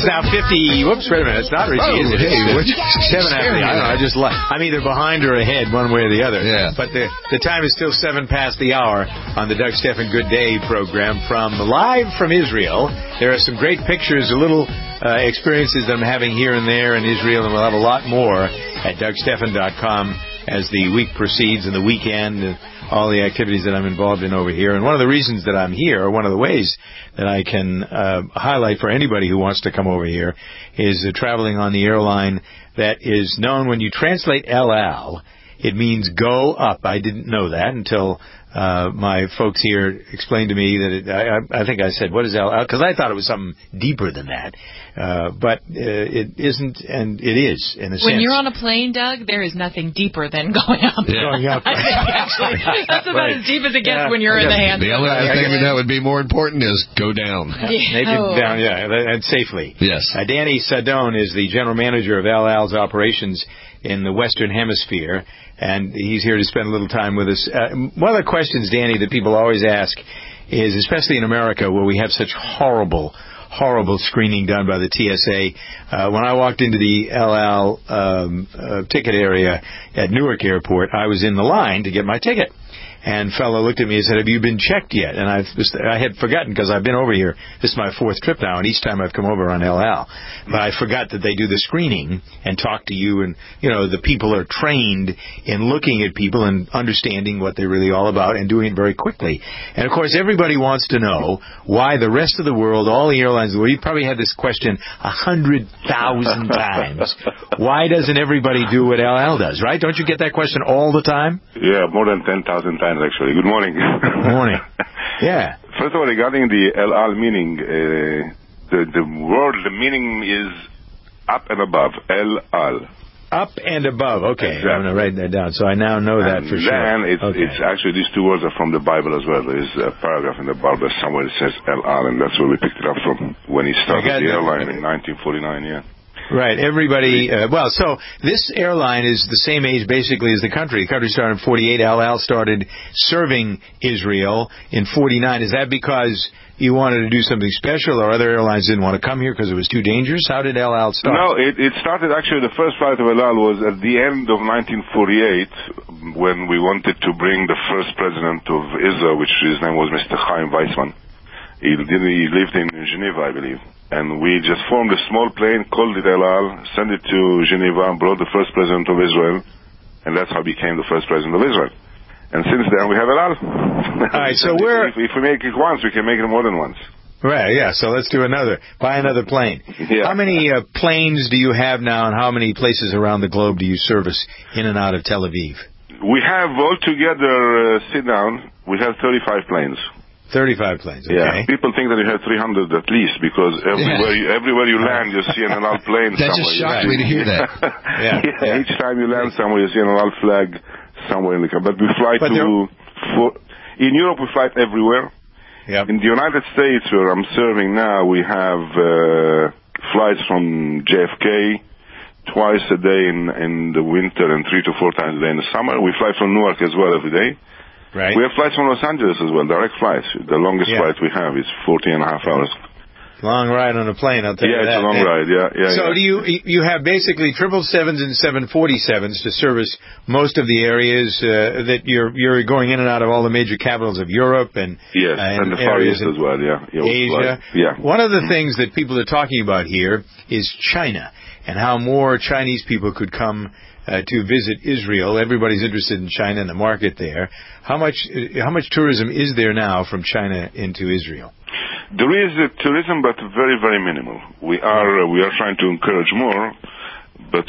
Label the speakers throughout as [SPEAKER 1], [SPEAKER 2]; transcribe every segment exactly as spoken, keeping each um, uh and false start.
[SPEAKER 1] It's now fifty. Whoops, wait a minute. It's not Richie,
[SPEAKER 2] oh,
[SPEAKER 1] is it?
[SPEAKER 2] Hey, what you
[SPEAKER 1] seven after. I don't know. I just. I'm either behind or ahead, one way or the other.
[SPEAKER 2] Yeah.
[SPEAKER 1] But the the time is still seven past the hour on the Doug Stephan Good Day program from live from Israel. There are some great pictures, a little uh, experiences that I'm having here and there in Israel, and we'll have a lot more at Doug Stephan dot com as the week proceeds and the weekend and all the activities that I'm involved in over here. And one of the reasons that I'm here, or one of the ways that I can uh, highlight for anybody who wants to come over here, is uh, traveling on the airline that is known, when you translate El Al, it means go up. I didn't know that until uh, my folks here explained to me that it, I, I think I said, what is El Al? Because I thought it was something deeper than that. Uh, but uh, it isn't, and it is, in a sense.
[SPEAKER 3] When you're on a plane, Doug, there is nothing deeper than going up.
[SPEAKER 1] Yeah. Going up.
[SPEAKER 3] I think, actually, that's about
[SPEAKER 1] right.
[SPEAKER 3] as deep as it gets
[SPEAKER 1] Yeah.
[SPEAKER 3] when you're in the hands.
[SPEAKER 2] The only other thing that would be more important is go down.
[SPEAKER 1] Make it
[SPEAKER 3] Oh.
[SPEAKER 1] down, yeah, and safely.
[SPEAKER 2] Yes.
[SPEAKER 1] Uh, Danny Sadone is the general manager of El Al's operations in the Western Hemisphere, and he's here to spend a little time with us. Uh, one of the questions, Danny, that people always ask is, especially in America, where we have such horrible, horrible screening done by the T S A. Uh, when I walked into the El Al um, uh, ticket area at Newark Airport, I was in the line to get my ticket. And a fellow looked at me and said, have you been checked yet? And I've just, I had forgotten, because I've been over here. This is my fourth trip now, and each time I've come over on El Al. But I forgot that they do the screening and talk to you, and, you know, the people are trained in looking at people and understanding what they're really all about and doing it very quickly. And, of course, everybody wants to know why the rest of the world, all the airlines, well, you probably had this question a hundred thousand times. Why doesn't everybody do what El Al does, right? Don't you get that question all the time?
[SPEAKER 4] Yeah, more than ten thousand times, actually. Good morning.
[SPEAKER 1] Good morning. Yeah.
[SPEAKER 4] First of all, regarding the El Al meaning, uh, the, the word, the meaning is up and above. El Al.
[SPEAKER 1] Up and above. Okay.
[SPEAKER 4] Exactly.
[SPEAKER 1] I'm going to write that down, so I now know that
[SPEAKER 4] and
[SPEAKER 1] for sure.
[SPEAKER 4] Then it's,
[SPEAKER 1] okay.
[SPEAKER 4] it's actually, these two words are from the Bible as well. There's a paragraph in the Bible somewhere that says El Al, and that's where we picked it up from when he started the airline in nineteen forty-nine, yeah.
[SPEAKER 1] Right. Everybody, uh, well, so this airline is the same age basically as the country. The country started in forty-eight. El Al started serving Israel in forty-nine. Is that because you wanted to do something special, or other airlines didn't want to come here because it was too dangerous? How did El Al start?
[SPEAKER 4] No, it, it started actually, the first flight of El Al was at the end of nineteen forty-eight, when we wanted to bring the first president of Israel, which his name was Mister Chaim Weizmann. He, did, he lived in Geneva, I believe. And we just formed a small plane, called it El Al, sent it to Geneva, brought the first president of Israel, and that's how he became the first president of Israel. And since then, we have El Al.
[SPEAKER 1] All right, so we're...
[SPEAKER 4] If, if we make it once, we can make it more than once.
[SPEAKER 1] Right, yeah, so let's do another. Buy another plane.
[SPEAKER 4] Yeah.
[SPEAKER 1] How many uh, planes do you have now, and how many places around the globe do you service in and out of Tel Aviv?
[SPEAKER 4] We have altogether, uh, sit down, we have thirty-five planes.
[SPEAKER 1] thirty-five planes, okay.
[SPEAKER 4] Yeah, people think that you have three hundred at least, because everywhere you, everywhere you land, you see an El Al plane
[SPEAKER 2] that
[SPEAKER 4] somewhere.
[SPEAKER 2] That just shocked me to hear that.
[SPEAKER 1] yeah.
[SPEAKER 4] yeah, yeah. Each time you land somewhere, you see an El Al flag somewhere in the country. But we fly
[SPEAKER 1] but
[SPEAKER 4] to... For, in Europe, we fly everywhere.
[SPEAKER 1] Yep.
[SPEAKER 4] In the United States, where I'm serving now, we have uh, flights from J F K twice a day in, in the winter and three to four times a day in the summer. We fly from Newark as well every day.
[SPEAKER 1] Right.
[SPEAKER 4] We have flights from Los Angeles as well, direct flights. The longest
[SPEAKER 1] yeah.
[SPEAKER 4] flight we have is fourteen and a half hours.
[SPEAKER 1] Long ride on a plane, I'll tell
[SPEAKER 4] yeah,
[SPEAKER 1] you that.
[SPEAKER 4] Yeah, it's a long
[SPEAKER 1] and,
[SPEAKER 4] ride, yeah. yeah
[SPEAKER 1] so
[SPEAKER 4] yeah.
[SPEAKER 1] do you you have basically triple sevens and seven forty-sevens to service most of the areas uh, that you're you're going in and out of all the major capitals of Europe and
[SPEAKER 4] yes,
[SPEAKER 1] uh, and,
[SPEAKER 4] and the Far East as well, yeah. yeah
[SPEAKER 1] Asia.
[SPEAKER 4] Yeah.
[SPEAKER 1] One of the things that people are talking about here is China, and how more Chinese people could come uh, to visit Israel. Everybody's interested in China and the market there. How much how much tourism is there now from China into Israel?
[SPEAKER 4] There is uh, tourism, but very, very minimal. We are uh, we are trying to encourage more, but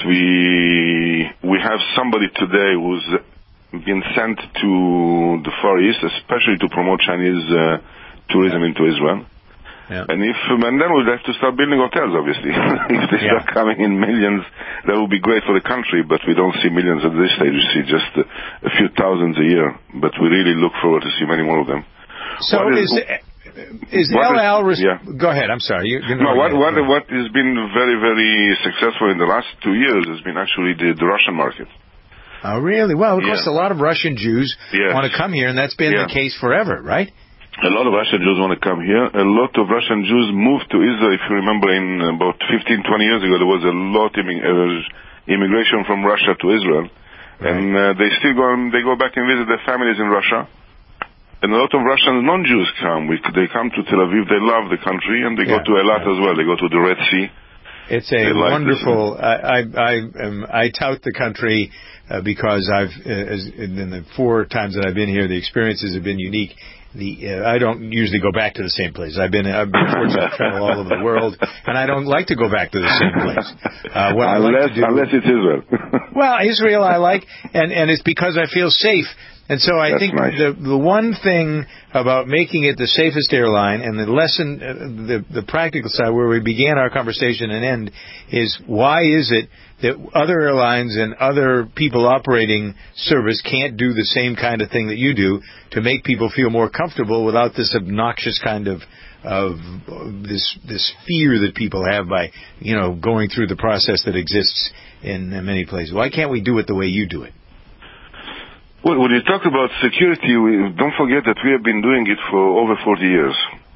[SPEAKER 4] we we have somebody today who's been sent to the Far East, especially to promote Chinese uh, tourism into Israel.
[SPEAKER 1] Yeah.
[SPEAKER 4] And if and then we'll have to start building hotels, obviously. If they
[SPEAKER 1] yeah.
[SPEAKER 4] start coming in millions, that would be great for the country, but we don't see millions at this stage. We see just a, a few thousands a year, but we really look forward to see many more of them.
[SPEAKER 1] So
[SPEAKER 4] what
[SPEAKER 1] is... is Is
[SPEAKER 4] what
[SPEAKER 1] El Al...
[SPEAKER 4] Res- yeah.
[SPEAKER 1] Go ahead, I'm sorry. You, you
[SPEAKER 4] no, what, what,
[SPEAKER 1] ahead.
[SPEAKER 4] what has been very, very successful in the last two years has been actually the, the Russian market.
[SPEAKER 1] Oh, really? Well, of
[SPEAKER 4] yeah.
[SPEAKER 1] course, a lot of Russian Jews
[SPEAKER 4] yes.
[SPEAKER 1] want to come here, and that's been
[SPEAKER 4] yeah.
[SPEAKER 1] the case forever, right?
[SPEAKER 4] A lot of Russian Jews want to come here. A lot of Russian Jews moved to Israel. If you remember, in about fifteen, twenty years ago, there was a lot of immigration from Russia to Israel. Right. And uh, they still go and they go back and visit their families in Russia. And a lot of Russian non-Jews come. We, they come to Tel Aviv. They love the country, and they yeah, go to Eilat yeah. as well. They go to the Red Sea.
[SPEAKER 1] It's a like wonderful. I I I, um, I tout the country uh, because I've uh, as, in the four times that I've been here, the experiences have been unique. The, uh, I don't usually go back to the same place. I've been I've been fortunate to travel all over the world, and I don't like to go back to the same place. Uh, what
[SPEAKER 4] unless,
[SPEAKER 1] I like to do,
[SPEAKER 4] unless it's Israel.
[SPEAKER 1] Well, Israel I like, and, and it's because I feel safe. And so I
[SPEAKER 4] That's
[SPEAKER 1] think
[SPEAKER 4] nice.
[SPEAKER 1] the the one thing about making it the safest airline, and the lesson, uh, the the practical side where we began our conversation and end, is why is it that other airlines and other people operating service can't do the same kind of thing that you do to make people feel more comfortable without this obnoxious kind of of this this fear that people have by, you know, going through the process that exists in many places. Why can't we do it the way you do it?
[SPEAKER 4] Well, when you talk about security, we, don't forget that we have been doing it for over forty years.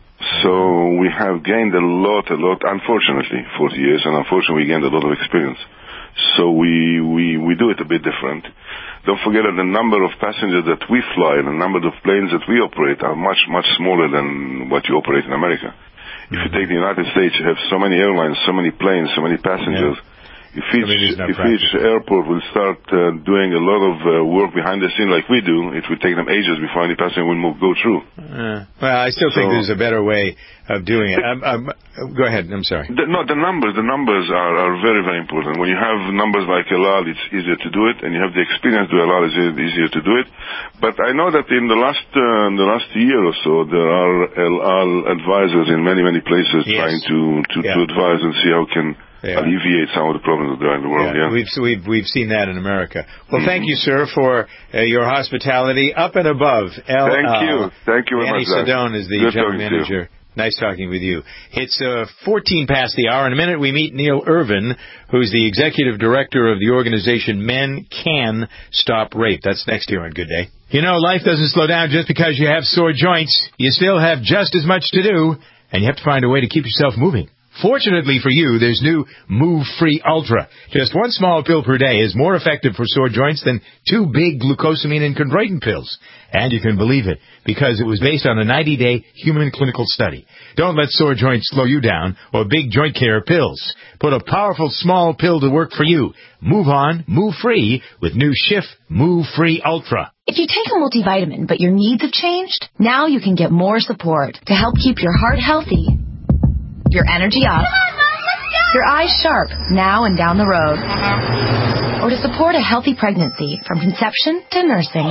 [SPEAKER 4] So we have gained a lot, a lot, unfortunately, forty years, and unfortunately we gained a lot of experience. So we, we, we do it a bit different. Don't forget that the number of passengers that we fly and the number of planes that we operate are much, much smaller than what you operate in America. If you take the United States, you have so many airlines, so many planes, so many passengers. Yeah. If each, if each airport will start uh, doing a lot of uh, work behind the scene like we do, it will take them ages before any passenger will move, go through.
[SPEAKER 1] Uh, well, I still think so, there's a better way of doing it. I'm, I'm, go ahead. I'm sorry.
[SPEAKER 4] The, no, the numbers, the numbers are, are very, very important. When you have numbers like El Al, it's easier to do it, and you have the experience to El Al, it's easier to do it. But I know that in the last uh, in the last year or so, there are El Al advisors in many, many places yes. trying to to, yeah. to advise and see how can. Yeah. alleviate some of the problems that there are in the world. Yeah, yeah.
[SPEAKER 1] We've, we've, we've seen that in America. Well, mm-hmm. thank you, sir, for uh, your hospitality. Up and above. El
[SPEAKER 4] Thank
[SPEAKER 1] Al.
[SPEAKER 4] you. Thank you very
[SPEAKER 1] Danny
[SPEAKER 4] much.
[SPEAKER 1] Danny Sedone is the
[SPEAKER 4] Good
[SPEAKER 1] general manager. Nice talking with you. It's uh, fourteen past the hour. In a minute, we meet Neil Irvin, who's the executive director of the organization Men Can Stop Rape. That's next here on Good Day. You know, life doesn't slow down just because you have sore joints. You still have just as much to do, and you have to find a way to keep yourself moving. Fortunately for you, there's new Move Free Ultra. Just one small pill per day is more effective for sore joints than two big glucosamine and chondroitin pills. And you can believe it, because it was based on a ninety-day human clinical study. Don't let sore joints slow you down or big joint care pills. Put a powerful small pill to work for you. Move on, move free with new Schiff Move Free Ultra.
[SPEAKER 5] If you take a multivitamin but your needs have changed, now you can get more support to help keep your heart healthy, your energy up, your eyes sharp now and down the road, or to support a healthy pregnancy from conception to nursing.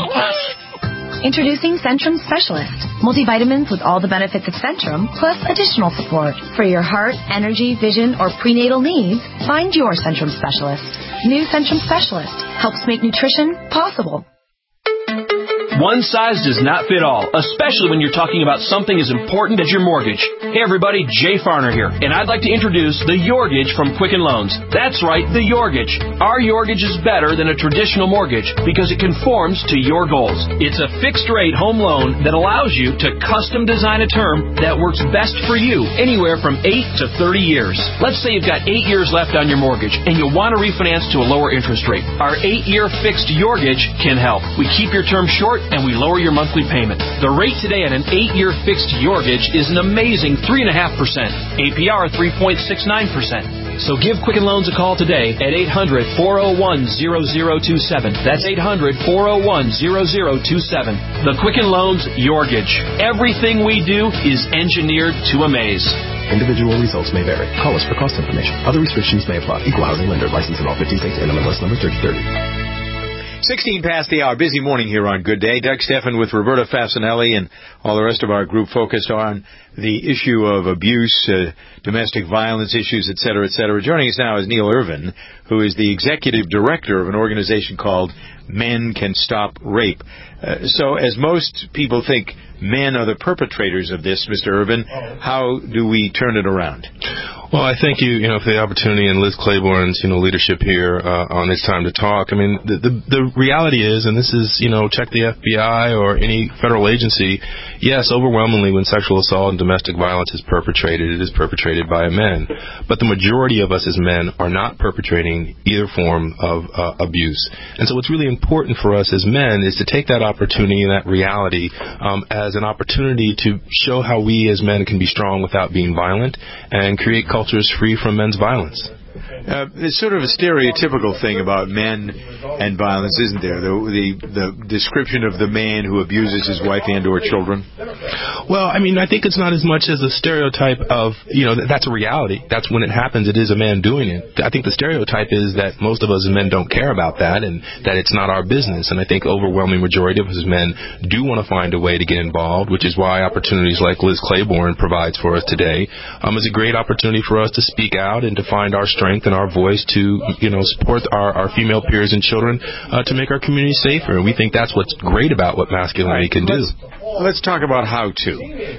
[SPEAKER 5] Introducing Centrum Specialist, multivitamins with all the benefits of Centrum, plus additional support. For your heart, energy, vision, or prenatal needs, find your Centrum Specialist. New Centrum Specialist helps make nutrition possible.
[SPEAKER 6] One size does not fit all, especially when you're talking about something as important as your mortgage. Hey everybody, Jay Farner here, and I'd like to introduce the Yorgage from Quicken Loans. That's right, the Yorgage. Our Yorgage is better than a traditional mortgage because it conforms to your goals. It's a fixed-rate home loan that allows you to custom design a term that works best for you, anywhere from eight to thirty years. Let's say you've got eight years left on your mortgage, and you want to refinance to a lower interest rate. Our eight-year fixed Yorgage can help. We keep your term short, and we lower your monthly payment. The rate today on an eight-year fixed Yorgage is an amazing three point five percent. A P R three point six nine percent. So give Quicken Loans a call today at eight hundred, four oh one, oh oh two seven. That's eight hundred, four oh one, oh oh two seven. The Quicken Loans Yorgage. Everything we do is engineered to amaze.
[SPEAKER 7] Individual results may vary. Call us for cost information. Other restrictions may apply. Equal housing lender. License in all fifty states. N M L S number thirty thirty.
[SPEAKER 1] sixteen past the hour. Busy morning here on Good Day. Doug Steffen with Roberta Fasanelli and all the rest of our group focused on the issue of abuse, uh, domestic violence issues, et cetera, et cetera. Joining us now is Neil Irvin, who is the executive director of an organization called Men Can Stop Rape. Uh, so as most people think men are the perpetrators of this, Mister Irvin, how do we turn it around?
[SPEAKER 8] Well, I thank you, you know, for the opportunity and Liz Claiborne's, you know, leadership here uh, on It's Time to Talk. I mean, the, the the reality is, and this is, you know, check the F B I or any federal agency, yes, overwhelmingly when sexual assault and domestic violence is perpetrated, it is perpetrated by men. But the majority of us as men are not perpetrating either form of uh, abuse. And so what's really important for us as men is to take that opportunity and that reality um, as an opportunity to show how we as men can be strong without being violent and create cultures free from men's violence.
[SPEAKER 1] Uh, it's sort of a stereotypical thing about men and violence, isn't there? The, the the description of the man who abuses his wife and or children.
[SPEAKER 8] Well, I mean, I think it's not as much as a stereotype of, you know, that's a reality. That's when it happens. It is a man doing it. I think the stereotype is that most of us as men don't care about that and that it's not our business. And I think overwhelming majority of us as men do want to find a way to get involved, which is why opportunities like Liz Claiborne provides for us today um, is a great opportunity for us to speak out and to find our strength and our voice to, you know, support our, our female peers and children uh, to make our community safer. And we think that's what's great about what masculinity can do.
[SPEAKER 1] Let's, let's talk about how to.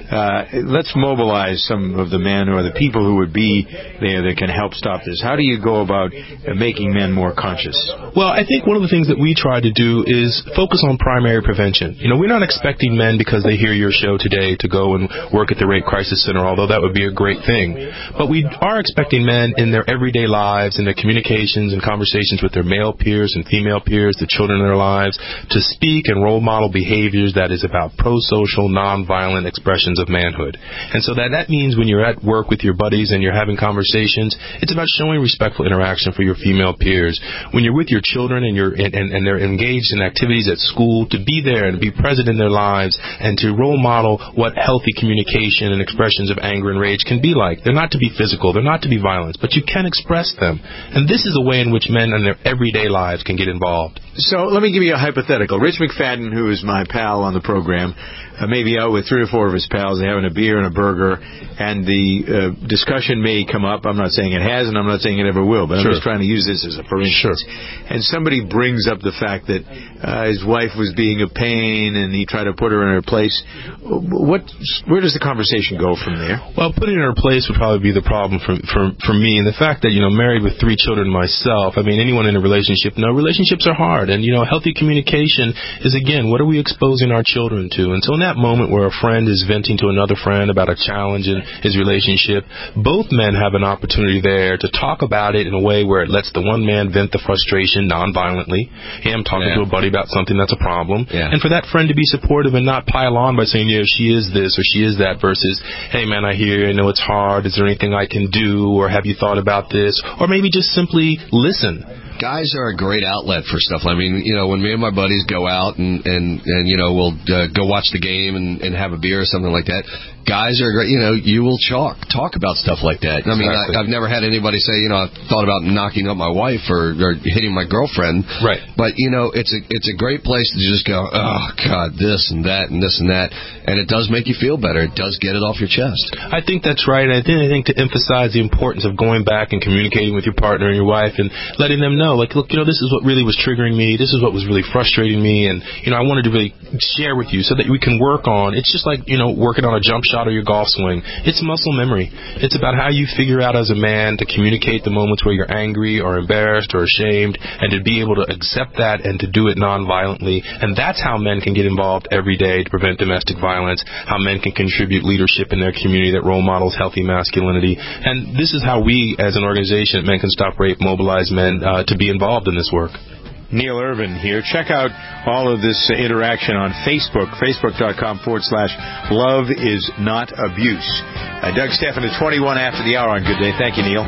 [SPEAKER 1] Uh, let's mobilize some of the men or the people who would be there that can help stop this. How do you go about uh, making men more conscious?
[SPEAKER 8] Well, I think one of the things that we try to do is focus on primary prevention. You know, we're not expecting men because they hear your show today to go and work at the Rape Crisis Center, although that would be a great thing. But we are expecting men in their everyday lives, in their communications and conversations with their male peers and female peers, the children in their lives, to speak and role model behaviors that is about pro-social, non-violent expressions of manhood. And so that, that means when you're at work with your buddies and you're having conversations, it's about showing respectful interaction for your female peers. When you're with your children and you're and, and, and they're engaged in activities at school, to be there and be present in their lives and to role model what healthy communication and expressions of anger and rage can be like. They're not to be physical, they're not to be violent, but you can express them. And this is a way in which men in their everyday lives can get involved.
[SPEAKER 1] So let me give you a hypothetical. Rich McFadden, who is my pal on the program, uh, may be out with three or four of his pals. They're having a beer and a burger, and the uh, discussion may come up. I'm not saying it has, and I'm not saying it ever will, but
[SPEAKER 8] sure.
[SPEAKER 1] I'm just trying to use this as a for instance. Sure. And somebody brings up the fact that uh, his wife was being a pain, and he tried to put her in her place. What? Where does the conversation go from there?
[SPEAKER 8] Well, putting her in her place would probably be the problem for, for, for me, and the fact that, you know, married with three children myself, I mean, anyone in a relationship, no, relationships are hard. And, you know, healthy communication is, again, what are we exposing our children to? And so in that moment where a friend is venting to another friend about a challenge in his relationship, both men have an opportunity there to talk about it in a way where it lets the one man vent the frustration non-violently. Hey, I'm talking yeah. to a buddy about something that's a problem. Yeah. And for that friend to be supportive and not pile on by saying, yeah, she is this or she is that, versus, hey, man, I hear you. I know it's hard. Is there anything I can do? Or have you thought about this? Or maybe just simply listen.
[SPEAKER 2] Guys are a great outlet for stuff. I mean, you know, when me and my buddies go out and, and, and you know, we'll uh, go watch the game and, and have a beer or something like that, guys are great. You know, you will talk, talk about stuff like that. I mean, exactly. I, I've never had anybody say, you know, I've thought about knocking up my wife or, or hitting my girlfriend.
[SPEAKER 8] Right.
[SPEAKER 2] But, you know, it's a, it's a great place to just go, oh, God, this and that and this and that. And it does make you feel better. It does get it off your chest.
[SPEAKER 8] I think that's right. I think, I think to emphasize the importance of going back and communicating with your partner and your wife and letting them know, like, look, you know, this is what really was triggering me. This is what was really frustrating me. And, you know, I wanted to really share with you so that we can work on, it's just like, you know, working on a jump shot or your golf swing. It's muscle memory. It's about how you figure out as a man to communicate the moments where you're angry or embarrassed or ashamed, and to be able to accept that and to do it non-violently. And that's how men can get involved every day to prevent domestic violence, how men can contribute leadership in their community that role models healthy masculinity. And this is how we, as an organization at Men Can Stop Rape, mobilize men uh, to be involved in this work.
[SPEAKER 1] Neil Irvin here. Check out all of this interaction on Facebook, facebook.com forward slash love is not abuse. Uh, Doug Stephan at twenty-one after the hour on Good Day. Thank you, Neil.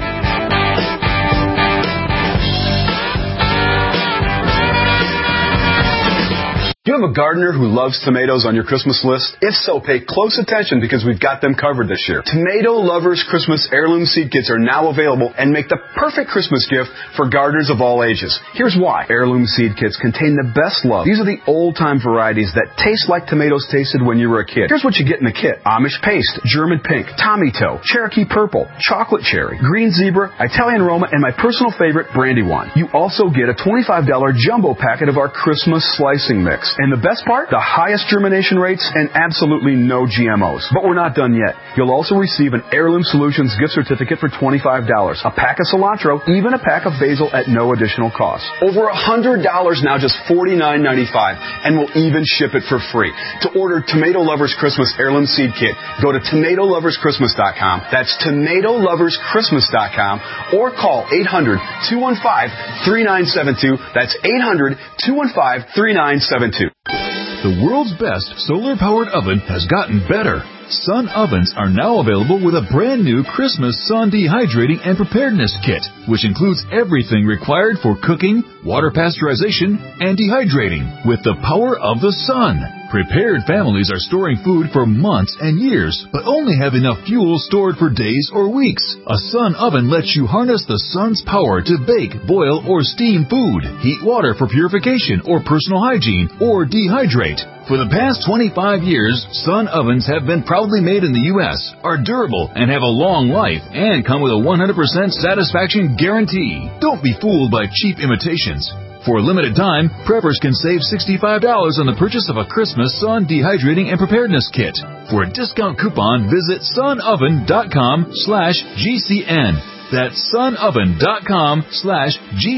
[SPEAKER 9] you have a gardener who loves tomatoes on your Christmas list? If so, pay close attention because we've got them covered this year. Tomato Lovers Christmas Heirloom Seed Kits are now available and make the perfect Christmas gift for gardeners of all ages. Here's why. Heirloom Seed Kits contain the best love. These are the old-time varieties that taste like tomatoes tasted when you were a kid. Here's what you get in the kit. Amish Paste, German Pink, Tommy Toe, Cherokee Purple, Chocolate Cherry, Green Zebra, Italian Roma, and my personal favorite, Brandywine. You also get a twenty-five dollars jumbo packet of our Christmas slicing mix. And the best part? The highest germination rates and absolutely no G M Os. But we're not done yet. You'll also receive an Heirloom Solutions gift certificate for twenty-five dollars, a pack of cilantro, even a pack of basil at no additional cost. Over one hundred dollars now, just forty-nine ninety-five, and we'll even ship it for free. To order Tomato Lovers Christmas Heirloom Seed Kit, go to tomato lovers christmas dot com. That's tomato lovers christmas dot com, or call eight hundred, two one five, three nine seven two. That's eight hundred, two one five, three nine seven two.
[SPEAKER 10] The world's best solar-powered oven has gotten better. Sun ovens are now available with a brand new Christmas Sun Dehydrating and Preparedness Kit, which includes everything required for cooking, water pasteurization, and dehydrating with the power of the sun. Prepared families are storing food for months and years, but only have enough fuel stored for days or weeks. A Sun oven lets you harness the sun's power to bake, boil, or steam food, heat water for purification or personal hygiene, or dehydrate. For the past twenty-five years, Sun ovens have been proudly made in the U S, are durable, and have a long life, and come with a one hundred percent satisfaction guarantee. Don't be fooled by cheap imitations. For a limited time, preppers can save sixty-five dollars on the purchase of a Christmas Sun Dehydrating and Preparedness Kit. For a discount coupon, visit sunoven.com slash GCN. That's sunoven.com slash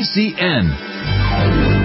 [SPEAKER 10] GCN.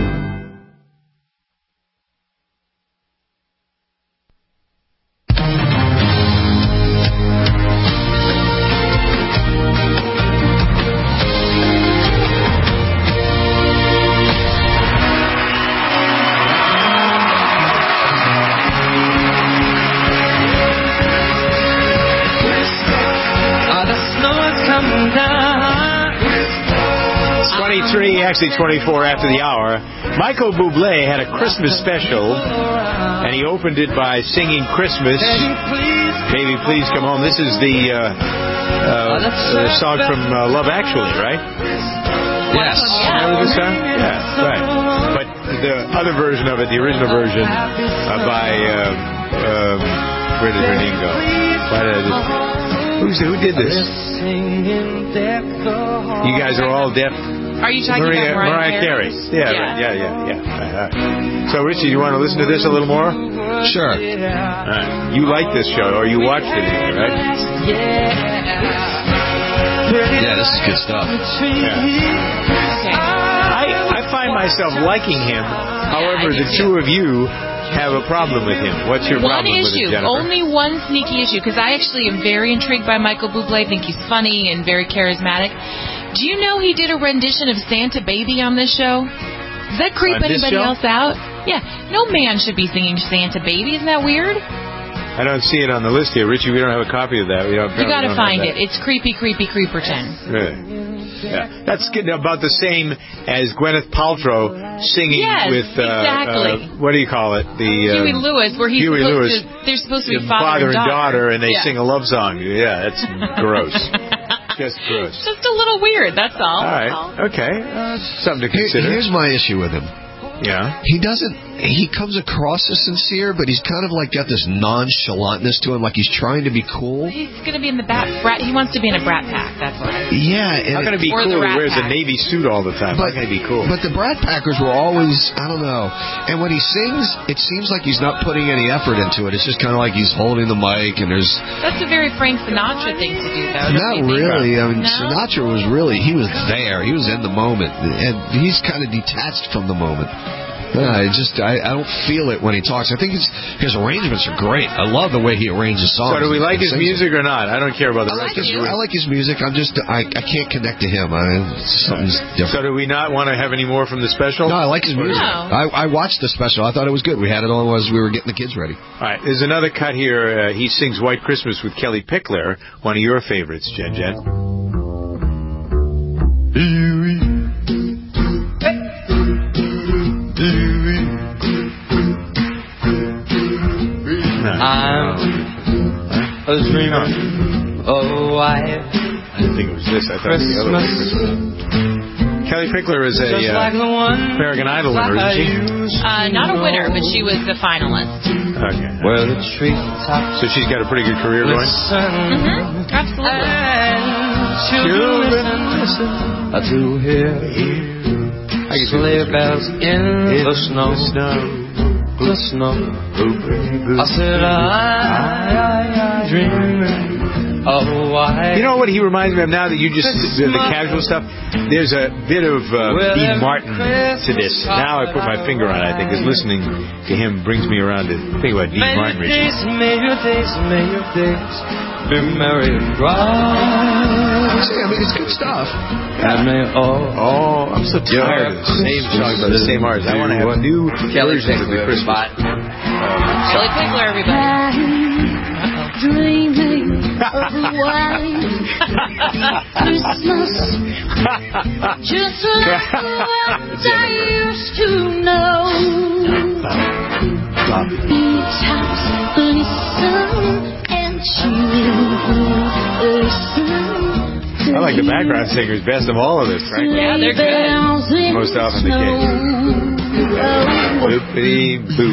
[SPEAKER 1] Actually twenty-four after the hour. Michael Bublé had a Christmas special, and he opened it by singing Christmas. Baby, please come home. This is the, uh, uh, the song from uh, Love Actually, right?
[SPEAKER 2] Yes.
[SPEAKER 1] Remember this song? Yeah, right. But the other version of it, the original version, uh, by, um, um, where did her name go? Why did I just, who's, who did this? You guys are all deaf.
[SPEAKER 3] Are you talking
[SPEAKER 1] Maria,
[SPEAKER 3] about Mariah,
[SPEAKER 1] Mariah Carey?
[SPEAKER 3] Carey?
[SPEAKER 1] Yeah, yeah, yeah, yeah. yeah. Right, right. So, Richie, you want to listen to this a little more?
[SPEAKER 2] Sure.
[SPEAKER 1] All right. You like this show, or you watched it, right?
[SPEAKER 2] Yeah, this is good stuff.
[SPEAKER 1] Yeah. Okay. I, I find myself liking him. However, yeah, the two of you have a problem with him. What's your
[SPEAKER 3] one
[SPEAKER 1] problem
[SPEAKER 3] issue,
[SPEAKER 1] with it, Jennifer?
[SPEAKER 3] Only one sneaky issue, because I actually am very intrigued by Michael Bublé. I think he's funny and very charismatic. Do you know he did a rendition of Santa Baby on this show? Does that creep
[SPEAKER 1] on
[SPEAKER 3] anybody
[SPEAKER 1] show?
[SPEAKER 3] else out? Yeah. No man should be singing Santa Baby. Isn't that weird?
[SPEAKER 1] I don't see it on the list here. Richie, we don't have a copy of that. We don't,
[SPEAKER 3] you got to
[SPEAKER 1] don't
[SPEAKER 3] find it. It's Creepy, Creepy, Creeperton.
[SPEAKER 1] Really? Yeah. That's about the same as Gwyneth Paltrow singing
[SPEAKER 3] yes,
[SPEAKER 1] with, uh,
[SPEAKER 3] exactly.
[SPEAKER 1] uh, what do you call it? The uh,
[SPEAKER 3] Huey Lewis, where he's
[SPEAKER 1] Huey
[SPEAKER 3] supposed
[SPEAKER 1] Lewis,
[SPEAKER 3] to, they're supposed to be
[SPEAKER 1] father,
[SPEAKER 3] father
[SPEAKER 1] and daughter,
[SPEAKER 3] daughter,
[SPEAKER 1] and they
[SPEAKER 3] yeah.
[SPEAKER 1] sing a love song. Yeah, that's gross. Just gross.
[SPEAKER 3] Just a little weird, that's all.
[SPEAKER 1] All right. Okay. Uh, something to consider.
[SPEAKER 2] Here's my issue with him.
[SPEAKER 1] Yeah.
[SPEAKER 2] He doesn't, he comes across as sincere, but he's kind of like got this nonchalantness to him, like he's trying to be cool.
[SPEAKER 3] He's going to be in the bat, brat, he wants to be in a Brat Pack, that's why.
[SPEAKER 2] Yeah.
[SPEAKER 1] How can it be cool? He wears
[SPEAKER 3] Pack.
[SPEAKER 1] a Navy suit all the time.
[SPEAKER 2] But,
[SPEAKER 1] How can it be cool?
[SPEAKER 2] But the Brat Packers were always, I don't know. And when he sings, it seems like he's not putting any effort into it. It's just kind of like he's holding the mic and there's...
[SPEAKER 3] That's a very Frank Sinatra thing to do, though.
[SPEAKER 2] Not really. I mean,
[SPEAKER 3] no?
[SPEAKER 2] Sinatra was really, he was there. He was in the moment. And he's kind of detached from the moment. Yeah, I just I, I don't feel it when he talks. I think his his arrangements are great. I love the way he arranges songs.
[SPEAKER 1] So do we like his music or not? I don't care about the
[SPEAKER 2] I
[SPEAKER 1] rest
[SPEAKER 2] like
[SPEAKER 1] of
[SPEAKER 2] his, I like his music. I'm just I, I can't connect to him. I, something's different.
[SPEAKER 1] So do we not want to have any more from the special?
[SPEAKER 2] No, I like his music.
[SPEAKER 3] No.
[SPEAKER 2] I, I watched the special. I thought it was good. We had it on as we were getting the kids ready.
[SPEAKER 1] All right. There's another cut here. Uh, he sings White Christmas with Kelly Pickler, one of your favorites, Jen Jen.
[SPEAKER 11] I'm a dreamer. Oh, I
[SPEAKER 1] didn't think it was this. I thought it was the other one. Kelly Pickler is a uh, like American Idol winner, isn't she?
[SPEAKER 3] Uh, not a winner, but she was the finalist.
[SPEAKER 1] Okay.
[SPEAKER 11] Where the treetops.
[SPEAKER 1] So she's got a pretty good career going?
[SPEAKER 3] Mm-hmm. Absolutely.
[SPEAKER 11] Children, listen to hear sleigh bells in the snow. The snow. I said I'm dreaming. Oh, I
[SPEAKER 1] you know what he reminds me of now that you just the, the casual stuff? There's a bit of uh, Dean Martin to this. Now I put my finger on it, I think, because listening to him brings me around to think about Dean Martin.
[SPEAKER 11] May your days, may your days, may your days be merry and bright.
[SPEAKER 2] I mean, it's good stuff.
[SPEAKER 11] And may all
[SPEAKER 1] oh, I'm so tired of the same songs by the same artists. I want to have new
[SPEAKER 11] Kelly Pickler,
[SPEAKER 1] Christmas.
[SPEAKER 3] Kelly Pickler, everybody.
[SPEAKER 12] Dreaming of a white Christmas, just like the ones I used to know. Treetops listen and listen.
[SPEAKER 1] I like the background singers best of all of this, frankly.
[SPEAKER 3] Yeah, they're good.
[SPEAKER 1] Most often the case. Boopity boop.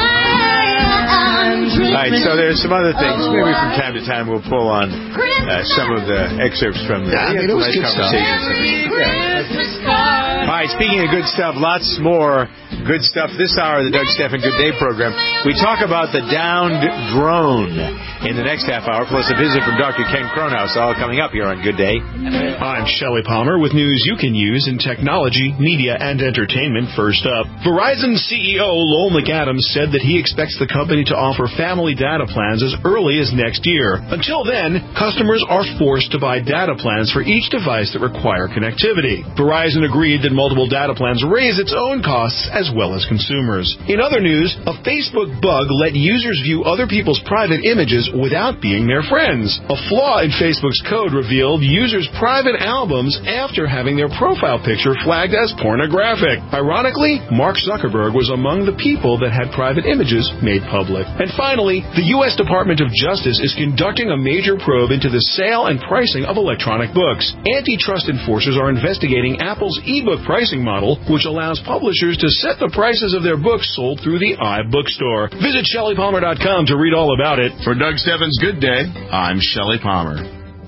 [SPEAKER 1] All right, so there's some other things. Maybe from time to time we'll pull on uh, some of the excerpts from the
[SPEAKER 2] yeah, I mean, it was
[SPEAKER 1] nice
[SPEAKER 2] good
[SPEAKER 1] conversations.
[SPEAKER 2] Yeah.
[SPEAKER 1] All right, speaking of good stuff, lots more good stuff this hour of the Doug Stephan Good Day program. We talk about the downed drone in the next half hour, plus a visit from Doctor Ken Cronhaus, all coming up here on Good Day.
[SPEAKER 13] I'm Shelley Palmer with news you can use in technology, media, and entertainment. First up, Verizon C E O Lowell McAdams said that he expects the company to offer family data plans as early as next year. Until then, customers are forced to buy data plans for each device that require connectivity. Verizon agreed that multiple data plans raise its own costs as well as consumers. In other news, a Facebook bug let users view other people's private images without being their friends. A flaw in Facebook's code revealed users' private albums after having their profile picture flagged as pornographic. Ironically, Mark Zuckerberg was among the people that had private images made public. And finally, the U S Department of Justice is conducting a major probe into the sale and pricing of electronic books. Antitrust enforcers are investigating Apple's ebook pricing model, which allows publishers to set the prices of their books sold through the iBookstore. Visit Shelley Palmer dot com to read all about it.
[SPEAKER 14] For Doug Stephan's Good Day, I'm Shelley Palmer.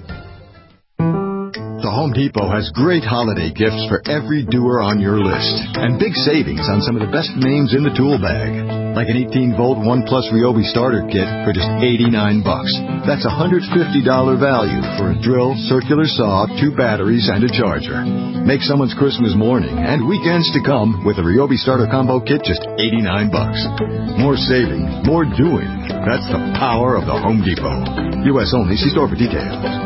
[SPEAKER 15] The Home Depot has great holiday gifts for every doer on your list, and big savings on some of the best names in the tool bag, like an eighteen volt one plus Ryobi starter kit for just eighty-nine bucks. That's a one hundred fifty dollars value for a drill, circular saw, two batteries, and a charger. Make someone's Christmas morning and weekends to come with a Ryobi starter combo kit, just eighty-nine bucks. More saving, more doing. That's the power of the Home Depot. U S only. See store for details.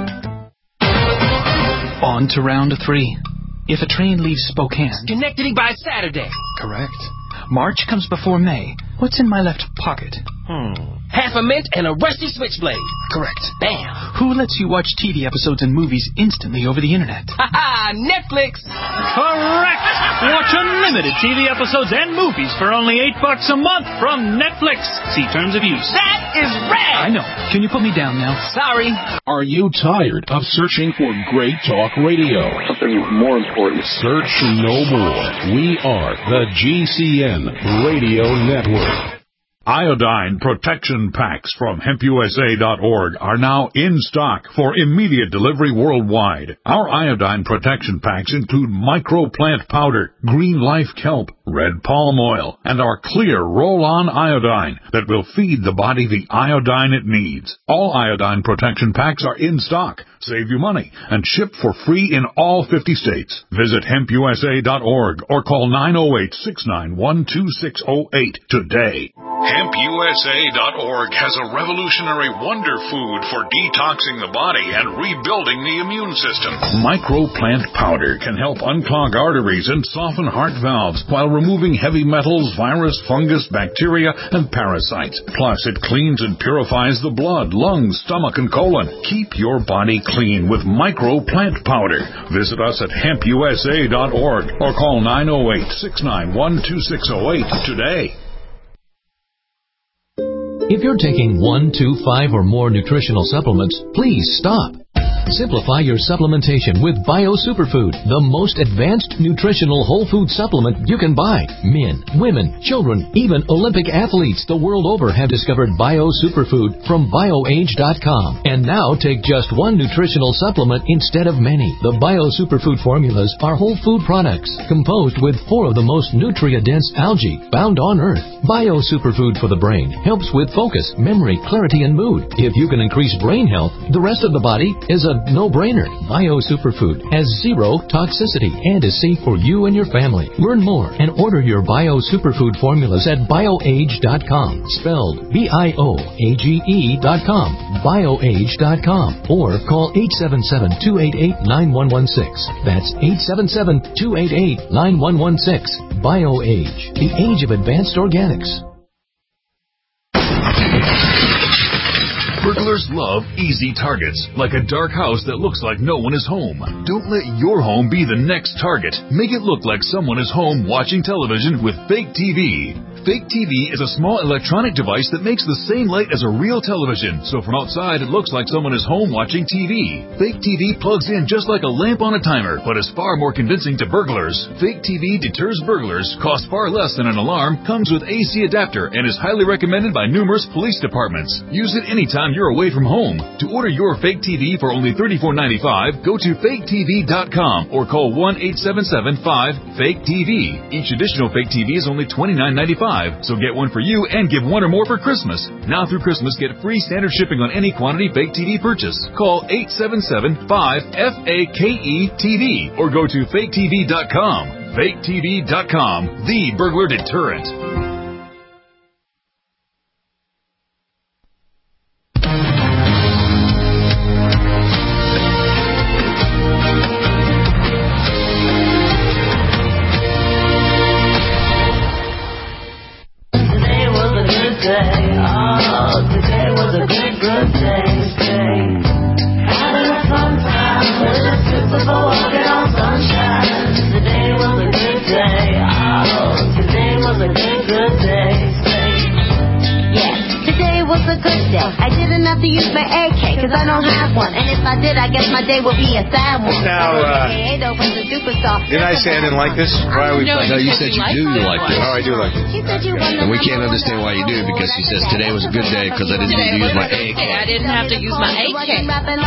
[SPEAKER 16] On to round three. If a train leaves Spokane...
[SPEAKER 17] Schenectady by Saturday.
[SPEAKER 16] Correct. March comes before May. What's in my left pocket?
[SPEAKER 17] Hmm. Half a mint and a rusty switchblade.
[SPEAKER 16] Correct.
[SPEAKER 17] Bam.
[SPEAKER 16] Who lets you watch T V episodes and movies instantly over the internet?
[SPEAKER 17] Ha ha! Netflix.
[SPEAKER 18] Correct. Watch unlimited T V episodes and movies for only eight bucks a month from Netflix. See terms of use.
[SPEAKER 17] That is rad.
[SPEAKER 16] I know. Can you put me down now?
[SPEAKER 17] Sorry.
[SPEAKER 19] Are you tired of searching for great talk radio?
[SPEAKER 20] Something more important.
[SPEAKER 19] Search no more. We are the G C N Radio Network.
[SPEAKER 21] Iodine protection packs from hemp U S A dot org are now in stock for immediate delivery worldwide. Our iodine protection packs include microplant powder, green life kelp, red palm oil, and our clear roll-on iodine that will feed the body the iodine it needs. All iodine protection packs are in stock. Save you money and ship for free in all fifty states. Visit hemp U S A dot org or call nine oh eight, six nine one, two six oh eight today. hemp U S A dot org has a revolutionary wonder food for detoxing the body and rebuilding the immune system. Microplant powder can help unclog arteries and soften heart valves while removing heavy metals, virus, fungus, bacteria, and parasites. Plus, it cleans and purifies the blood, lungs, stomach, and colon. Keep your body clean with Microplant powder. Visit us at hemp U S A dot org or call nine oh eight, six nine one, two six oh eight today.
[SPEAKER 4] If you're taking one, two, five, or more nutritional supplements, please stop. Simplify your supplementation with Bio Superfood, the most advanced nutritional whole food supplement you can buy. Men, women, children, even Olympic athletes the world over have discovered Bio Superfood from BioAge dot com. And now take just one nutritional supplement instead of many. The Bio Superfood formulas are whole food products composed with four of the most nutrient-dense algae found on Earth. Bio Superfood for the brain helps with focus, memory, clarity, and mood. If you can increase brain health, the rest of the body is a no-brainer. Bio Superfood has zero toxicity and is safe for you and your family. Learn more and order your Bio Superfood formulas at BioAge dot com. Spelled B I O A G E dot com. BioAge dot com. Or call eight seven seven, two eight eight, nine one one six. That's eight seven seven, two eight eight, nine one one six. BioAge, the age of advanced organics.
[SPEAKER 10] Burglars love easy targets, like a dark house that looks like no one is home. Don't let your home be the next target. Make it look like someone is home watching television with Fake T V. Fake T V is a small electronic device that makes the same light as a real television, so from outside it looks like someone is home watching T V. Fake T V plugs in just like a lamp on a timer, but is far more convincing to burglars. Fake T V deters burglars, costs far less than an alarm, comes with A C adapter, and is highly recommended by numerous police departments. Use it anytime you're away from home. To order your Fake T V for only thirty-four ninety-five, go to fake T V dot com or call one eight seven seven, five, fake T V. Each additional Fake T V is only twenty-nine ninety-five, so get one for you and give one or more for Christmas. Now through Christmas, get free standard shipping on any quantity Fake T V purchase. Call eight seven seven, five, F A K E T V or go to fake T V dot com. fake T V dot com, the burglar deterrent.
[SPEAKER 1] Now, uh, did I say I didn't like this? Why are we
[SPEAKER 2] no,
[SPEAKER 1] playing?
[SPEAKER 2] no, you said you do like this.
[SPEAKER 1] Oh, I do like this.
[SPEAKER 2] And we can't understand why you do, because she says today was a good day because I didn't need to use my A K.
[SPEAKER 3] I didn't have to use my A K.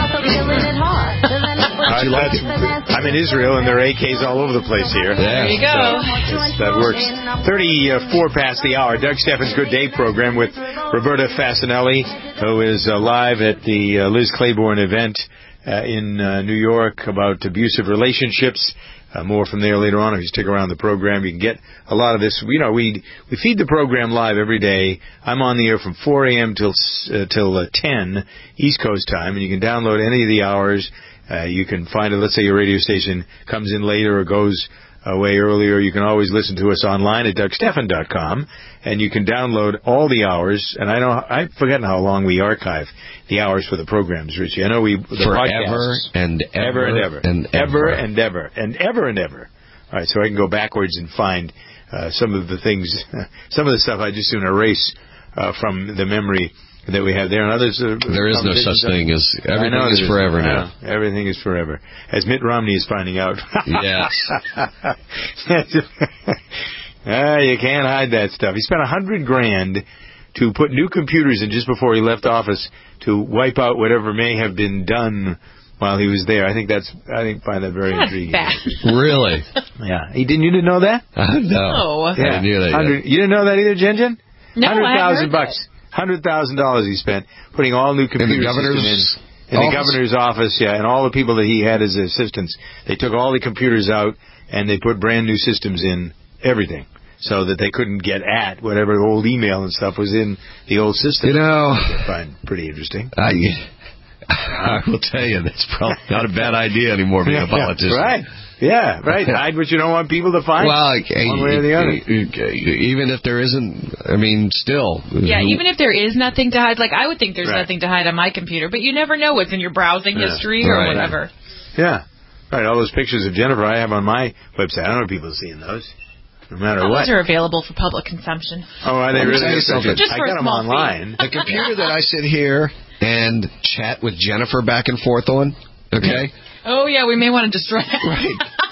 [SPEAKER 1] I, that's, I'm in Israel, and there are A Ks all over the place here.
[SPEAKER 3] There you go.
[SPEAKER 1] So that works. thirty-four past the hour. Doug Steffens' Good Day program with Roberta Fasanelli, who is uh, live at the uh, Liz Claiborne event uh, in uh, New York about abusive relationships. Uh, more from there later on. If you stick around the program, you can get a lot of this. You know, we we feed the program live every day. I'm on the air from four a.m. till uh, till uh, ten East Coast time, and you can download any of the hours. Uh, you can find it. Let's say your radio station comes in later or goes away earlier. You can always listen to us online at Doug Steffen dot com, and you can download all the hours. And I know I've forgotten how long we archive the hours for the programs, Richie. I know we the
[SPEAKER 2] forever
[SPEAKER 1] podcasts,
[SPEAKER 2] and ever,
[SPEAKER 1] ever and ever
[SPEAKER 2] and
[SPEAKER 1] ever
[SPEAKER 2] ever
[SPEAKER 1] and ever and ever and ever. All right, so I can go backwards and find uh, some of the things, some of the stuff I just soon erase uh, from the memory that we have there, and others. Uh,
[SPEAKER 2] there is no such thing as everything is forever now.
[SPEAKER 1] Everything is forever, as Mitt Romney is finding out.
[SPEAKER 2] Yes.
[SPEAKER 1] Ah, you can't hide that stuff. He spent a hundred grand to put new computers in just before he left office to wipe out whatever may have been done while he was there. I think that's. I think find that very
[SPEAKER 3] that's
[SPEAKER 1] intriguing.
[SPEAKER 3] Bad.
[SPEAKER 2] Really?
[SPEAKER 1] Yeah. He didn't. You didn't know that?
[SPEAKER 2] Uh, no.
[SPEAKER 3] No.
[SPEAKER 2] Yeah. I didn't know that yet.
[SPEAKER 1] You didn't know that either, Jen Jen?
[SPEAKER 3] No,
[SPEAKER 1] Hundred thousand
[SPEAKER 3] I
[SPEAKER 1] bucks. Hundred thousand dollars he spent putting all new computer
[SPEAKER 2] in the governor's
[SPEAKER 1] systems in, in the governor's office, yeah, and all the people that he had as assistants. They took all the computers out and they put brand new systems in everything, so that they couldn't get at whatever old email and stuff was in the old system.
[SPEAKER 2] You know,
[SPEAKER 1] I find pretty interesting.
[SPEAKER 2] I, I will tell you, that's probably not a bad idea anymore being a politician.
[SPEAKER 1] Right. Yeah, right. Hide what you don't want people to find.
[SPEAKER 2] Well,
[SPEAKER 1] one way or the other.
[SPEAKER 2] Even if there isn't, I mean, still.
[SPEAKER 3] Yeah, even if there is nothing to hide, like I would think there's
[SPEAKER 1] right.
[SPEAKER 3] nothing to hide on my computer, but you never know what's in your browsing
[SPEAKER 1] yeah.
[SPEAKER 3] history or
[SPEAKER 2] right.
[SPEAKER 3] whatever.
[SPEAKER 1] Yeah. Right, all those pictures of Jennifer I have on my website. I don't know if people are seeing those. no matter
[SPEAKER 3] well,
[SPEAKER 1] what.
[SPEAKER 3] Those are available for public consumption.
[SPEAKER 1] Oh, are they
[SPEAKER 2] Let me
[SPEAKER 1] really?
[SPEAKER 2] tell you something.
[SPEAKER 3] Just
[SPEAKER 1] I
[SPEAKER 3] for
[SPEAKER 1] got
[SPEAKER 3] a
[SPEAKER 1] them
[SPEAKER 3] small
[SPEAKER 1] online.
[SPEAKER 2] The computer that I sit here and chat with Jennifer back and forth on, okay?
[SPEAKER 3] Oh, yeah, we may want to destroy it.
[SPEAKER 2] Right.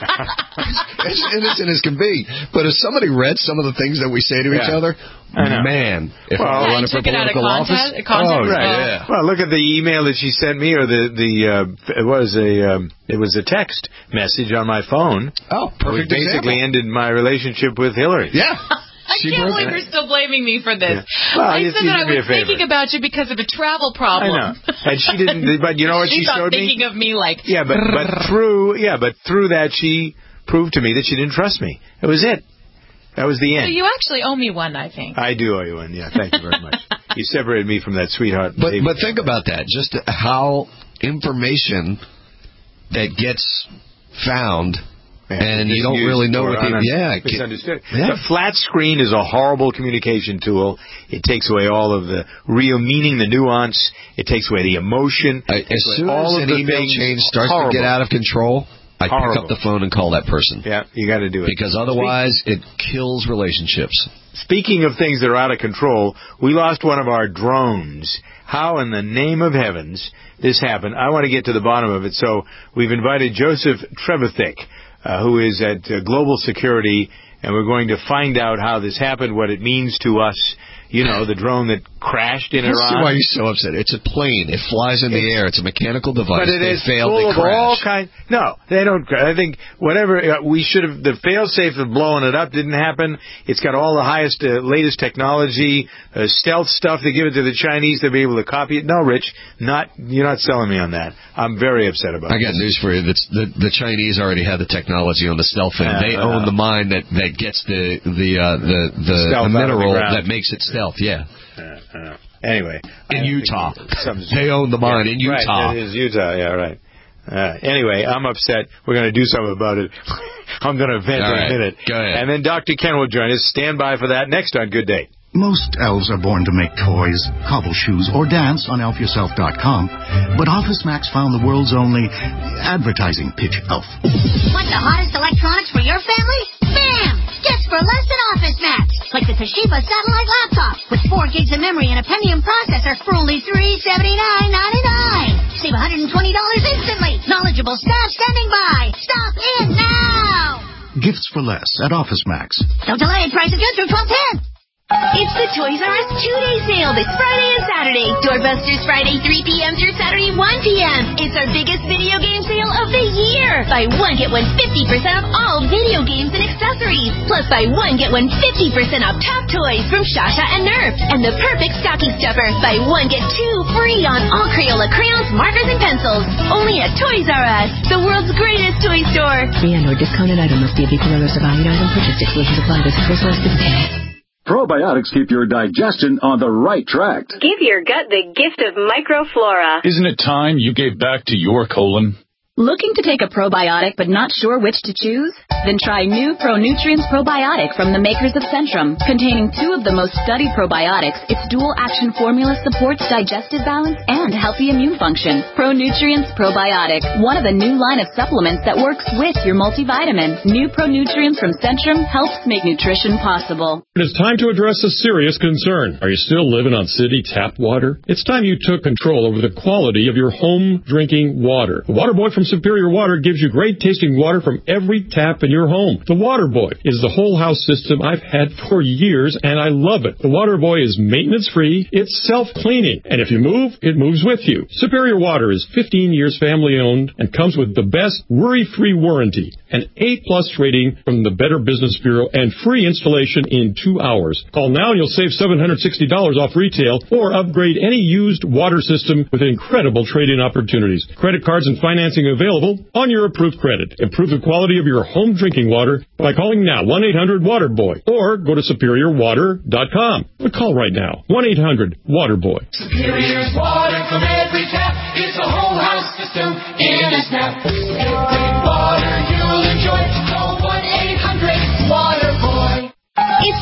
[SPEAKER 2] As innocent as can be. But if somebody read some of the things that we say to each
[SPEAKER 1] Yeah.
[SPEAKER 2] other, man, if
[SPEAKER 1] Well,
[SPEAKER 2] I were
[SPEAKER 1] yeah,
[SPEAKER 2] running for
[SPEAKER 3] took it out of
[SPEAKER 2] political office,
[SPEAKER 3] context- context.
[SPEAKER 2] oh,
[SPEAKER 1] Right.
[SPEAKER 2] yeah.
[SPEAKER 1] Well, look at the email that she sent me, or the the uh, it was a um, it was a text message on my phone.
[SPEAKER 2] Oh, perfect
[SPEAKER 1] Which basically
[SPEAKER 2] example.
[SPEAKER 1] ended my relationship with Hillary.
[SPEAKER 2] Yeah.
[SPEAKER 3] I
[SPEAKER 2] She
[SPEAKER 3] can't
[SPEAKER 2] broke
[SPEAKER 3] believe
[SPEAKER 2] it.
[SPEAKER 3] you're still blaming me for this.
[SPEAKER 1] Yeah. Well,
[SPEAKER 3] I
[SPEAKER 1] you-
[SPEAKER 3] said
[SPEAKER 1] you
[SPEAKER 3] that I
[SPEAKER 1] did me a
[SPEAKER 3] was thinking
[SPEAKER 1] favor.
[SPEAKER 3] about you because of a travel problem.
[SPEAKER 1] I know. And she didn't. But you know what she
[SPEAKER 3] She's not
[SPEAKER 1] showed
[SPEAKER 3] thinking
[SPEAKER 1] me?
[SPEAKER 3] of me like.
[SPEAKER 1] Yeah, but but through yeah, but through that she proved to me that she didn't trust me. That was it. That was the
[SPEAKER 3] So
[SPEAKER 1] end.
[SPEAKER 3] you actually owe me one, I think.
[SPEAKER 1] I do owe you one. Yeah, thank you very much. You separated me from that sweetheart.
[SPEAKER 2] But
[SPEAKER 1] baby.
[SPEAKER 2] but think about that. Just how information that gets found, and you don't
[SPEAKER 1] Misused
[SPEAKER 2] really know
[SPEAKER 1] or
[SPEAKER 2] what the
[SPEAKER 1] un-
[SPEAKER 2] yeah. it-
[SPEAKER 1] misunderstood.
[SPEAKER 2] Yeah.
[SPEAKER 1] The flat screen is a horrible communication tool. It takes away all of the real meaning, the nuance. It takes away the emotion.
[SPEAKER 2] I-
[SPEAKER 1] It
[SPEAKER 2] as
[SPEAKER 1] takes away
[SPEAKER 2] soon
[SPEAKER 1] all
[SPEAKER 2] as
[SPEAKER 1] of
[SPEAKER 2] an
[SPEAKER 1] the
[SPEAKER 2] email
[SPEAKER 1] things.
[SPEAKER 2] chain starts
[SPEAKER 1] Horrible.
[SPEAKER 2] to get out of control, I pick
[SPEAKER 1] Horrible.
[SPEAKER 2] up the phone and call that person.
[SPEAKER 1] Yeah, you got to do it.
[SPEAKER 2] Because otherwise, it kills relationships.
[SPEAKER 1] Speaking of things that are out of control, we lost one of our drones. How in the name of heavens this happened? I want to get to the bottom of it. So we've invited Joseph Trevithick, uh, who is at uh, Global Security, and we're going to find out how this happened, what it means to us. You know, the drone that crashed in
[SPEAKER 2] I see
[SPEAKER 1] Iran.
[SPEAKER 2] why you're so upset. It's a plane. It flies in the
[SPEAKER 1] It's-
[SPEAKER 2] air. It's a mechanical device.
[SPEAKER 1] But it
[SPEAKER 2] they
[SPEAKER 1] is
[SPEAKER 2] fail.
[SPEAKER 1] full
[SPEAKER 2] They
[SPEAKER 1] of
[SPEAKER 2] crash.
[SPEAKER 1] all kinds. No, they don't. cra- I think whatever uh, we should have. The fail-safe of blowing it up didn't happen. It's got all the highest, uh, latest technology, uh, stealth stuff. They give it to the Chinese to be able to copy it. No, Rich, not you're not selling me on that. I'm very upset about it.
[SPEAKER 2] I got news for you. That's, the the Chinese already have the technology on the stealth thing.
[SPEAKER 1] Yeah,
[SPEAKER 2] they
[SPEAKER 1] I
[SPEAKER 2] own
[SPEAKER 1] know.
[SPEAKER 2] the mine that, that gets the the uh, the the,
[SPEAKER 1] Stealth
[SPEAKER 2] the
[SPEAKER 1] out of the
[SPEAKER 2] mineral
[SPEAKER 1] ground.
[SPEAKER 2] that makes it stealth. Yeah.
[SPEAKER 1] Uh, uh, anyway,
[SPEAKER 2] In
[SPEAKER 1] I
[SPEAKER 2] Utah.
[SPEAKER 1] think some-
[SPEAKER 2] They own the mine in
[SPEAKER 1] Right,
[SPEAKER 2] Utah.
[SPEAKER 1] it is Utah. Yeah, right. Uh, anyway, I'm upset. We're going to do something about it. I'm going to vent
[SPEAKER 2] All
[SPEAKER 1] in
[SPEAKER 2] right,
[SPEAKER 1] a minute.
[SPEAKER 2] go ahead.
[SPEAKER 1] And then Doctor Ken will join us. Stand by for that next on Good Day.
[SPEAKER 5] Most elves are born to make toys, cobble shoes, or dance on elf yourself dot com. But Office Max found the world's only advertising pitch elf.
[SPEAKER 12] Want the hottest electronics for your family? Bam! Gets for less than Office Max. Like the Toshiba satellite laptop with four gigs of memory and a Pentium processor for only three hundred seventy-nine ninety-nine. Save one hundred twenty dollars instantly. Knowledgeable staff standing by. Stop in now.
[SPEAKER 5] Gifts for less at Office Max.
[SPEAKER 12] Don't delay. Prices good through twelve ten.
[SPEAKER 22] It's the Toys R Us two-day sale this Friday and Saturday. Doorbusters Friday three p.m. through Saturday one p.m. It's our biggest video game sale of the year. Buy one, get one fifty percent off all video games and accessories. Plus buy one, get one fifty percent off top toys from Shasha and Nerf. And the perfect stocking stuffer. Buy one, get two free on all Crayola crayons, markers, and pencils. Only at Toys R Us, the world's greatest toy store.
[SPEAKER 23] Free and or discounted item must be a vehicle or valued item purchased. Exclusions apply. This is for solicited.
[SPEAKER 24] Probiotics keep your digestion on the right track.
[SPEAKER 25] Give your gut the gift of microflora.
[SPEAKER 10] Isn't it time you gave back to your colon?
[SPEAKER 26] Looking to take a probiotic but not sure which to choose? Then try new ProNutrients Probiotic from the makers of Centrum. Containing two of the most studied probiotics, its dual-action formula supports digestive balance and healthy immune function. ProNutrients Probiotic, one of a new line of supplements that works with your multivitamin. New ProNutrients from Centrum helps make nutrition possible.
[SPEAKER 27] It is time to address a serious concern. Are you still living on city tap water? It's time you took control over the quality of your home drinking water. The Water Boy from Superior Water gives you great tasting water from every tap in your home. The Water Boy is the whole house system I've had for years, and I love it. The Water Boy is maintenance free, it's self-cleaning, and if you move, it moves with you. Superior Water is fifteen years family owned and comes with the best worry-free warranty, an A plus rating from the Better Business Bureau, and free installation in two hours. Call now and you'll save seven hundred sixty dollars off retail, or upgrade any used water system with incredible trade-in opportunities. Credit cards and financing available on your approved credit. Improve the quality of your home drinking water by calling now one eight hundred water boy or go to superior water dot com. But call right now, one eight hundred water boy.
[SPEAKER 12] Superior's water from every tap. It's a whole house system in a snap. Good clean water you'll enjoy. Call one eight hundred water boy.
[SPEAKER 22] It's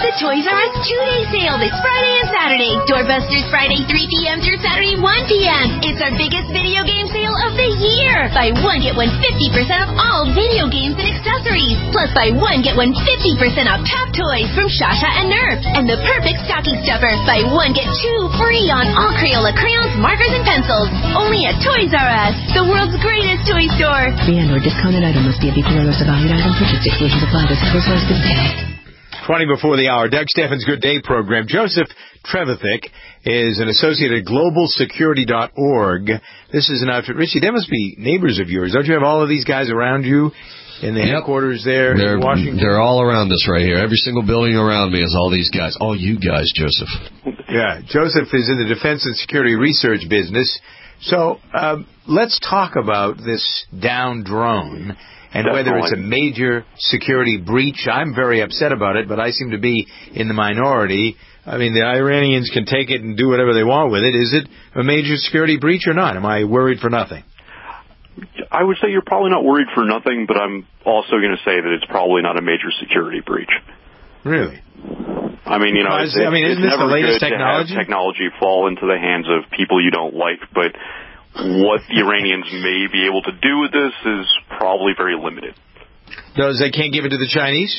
[SPEAKER 22] the Toys R Us two-day sale this Friday and Saturday. Doorbusters Friday three p.m. through Saturday one p.m. It's our biggest video game sale of the year. Buy one, get one fifty percent off all video games and accessories. Plus, buy one, get one fifty percent off Top Toys from Shasha and Nerf. And the perfect stocking stuffer. Buy one, get two free on all Crayola crayons, markers, and pencils. Only at Toys R Us, the world's greatest toy store.
[SPEAKER 23] The and or discounted item must be a equal or less valued item. Purchase exclusions apply. This is Toys R Us discount.
[SPEAKER 1] twenty before the hour. Doug Steffens' Good Day program. Joseph Trevithick is an associate at global security dot org. This is an outfit. Richie, that must be neighbors of yours. Don't you have all of these guys around you in the yep. headquarters there
[SPEAKER 2] they're,
[SPEAKER 1] in Washington?
[SPEAKER 2] They're all around us right here. Every single building around me is all these guys. All you guys, Joseph.
[SPEAKER 1] Yeah, Joseph is in the defense and security research business. So um, let's talk about this down drone. And
[SPEAKER 6] Definitely.
[SPEAKER 1] Whether it's a major security breach. I'm very upset about it, but I seem to be in the minority. I mean, the Iranians can take it and do whatever they want with it. Is it a major security breach or not? Am I worried for nothing?
[SPEAKER 6] I would say you're probably not worried for nothing, but I'm also going to say that it's probably not a major security breach.
[SPEAKER 1] Really?
[SPEAKER 6] I mean, you know, it's,
[SPEAKER 1] I mean,
[SPEAKER 6] it's
[SPEAKER 1] isn't this
[SPEAKER 6] never
[SPEAKER 1] the latest
[SPEAKER 6] good
[SPEAKER 1] technology?
[SPEAKER 6] to have technology fall into the hands of people you don't like, but what the Iranians may be able to do with this is probably very limited.
[SPEAKER 1] Does they can't give it to the Chinese?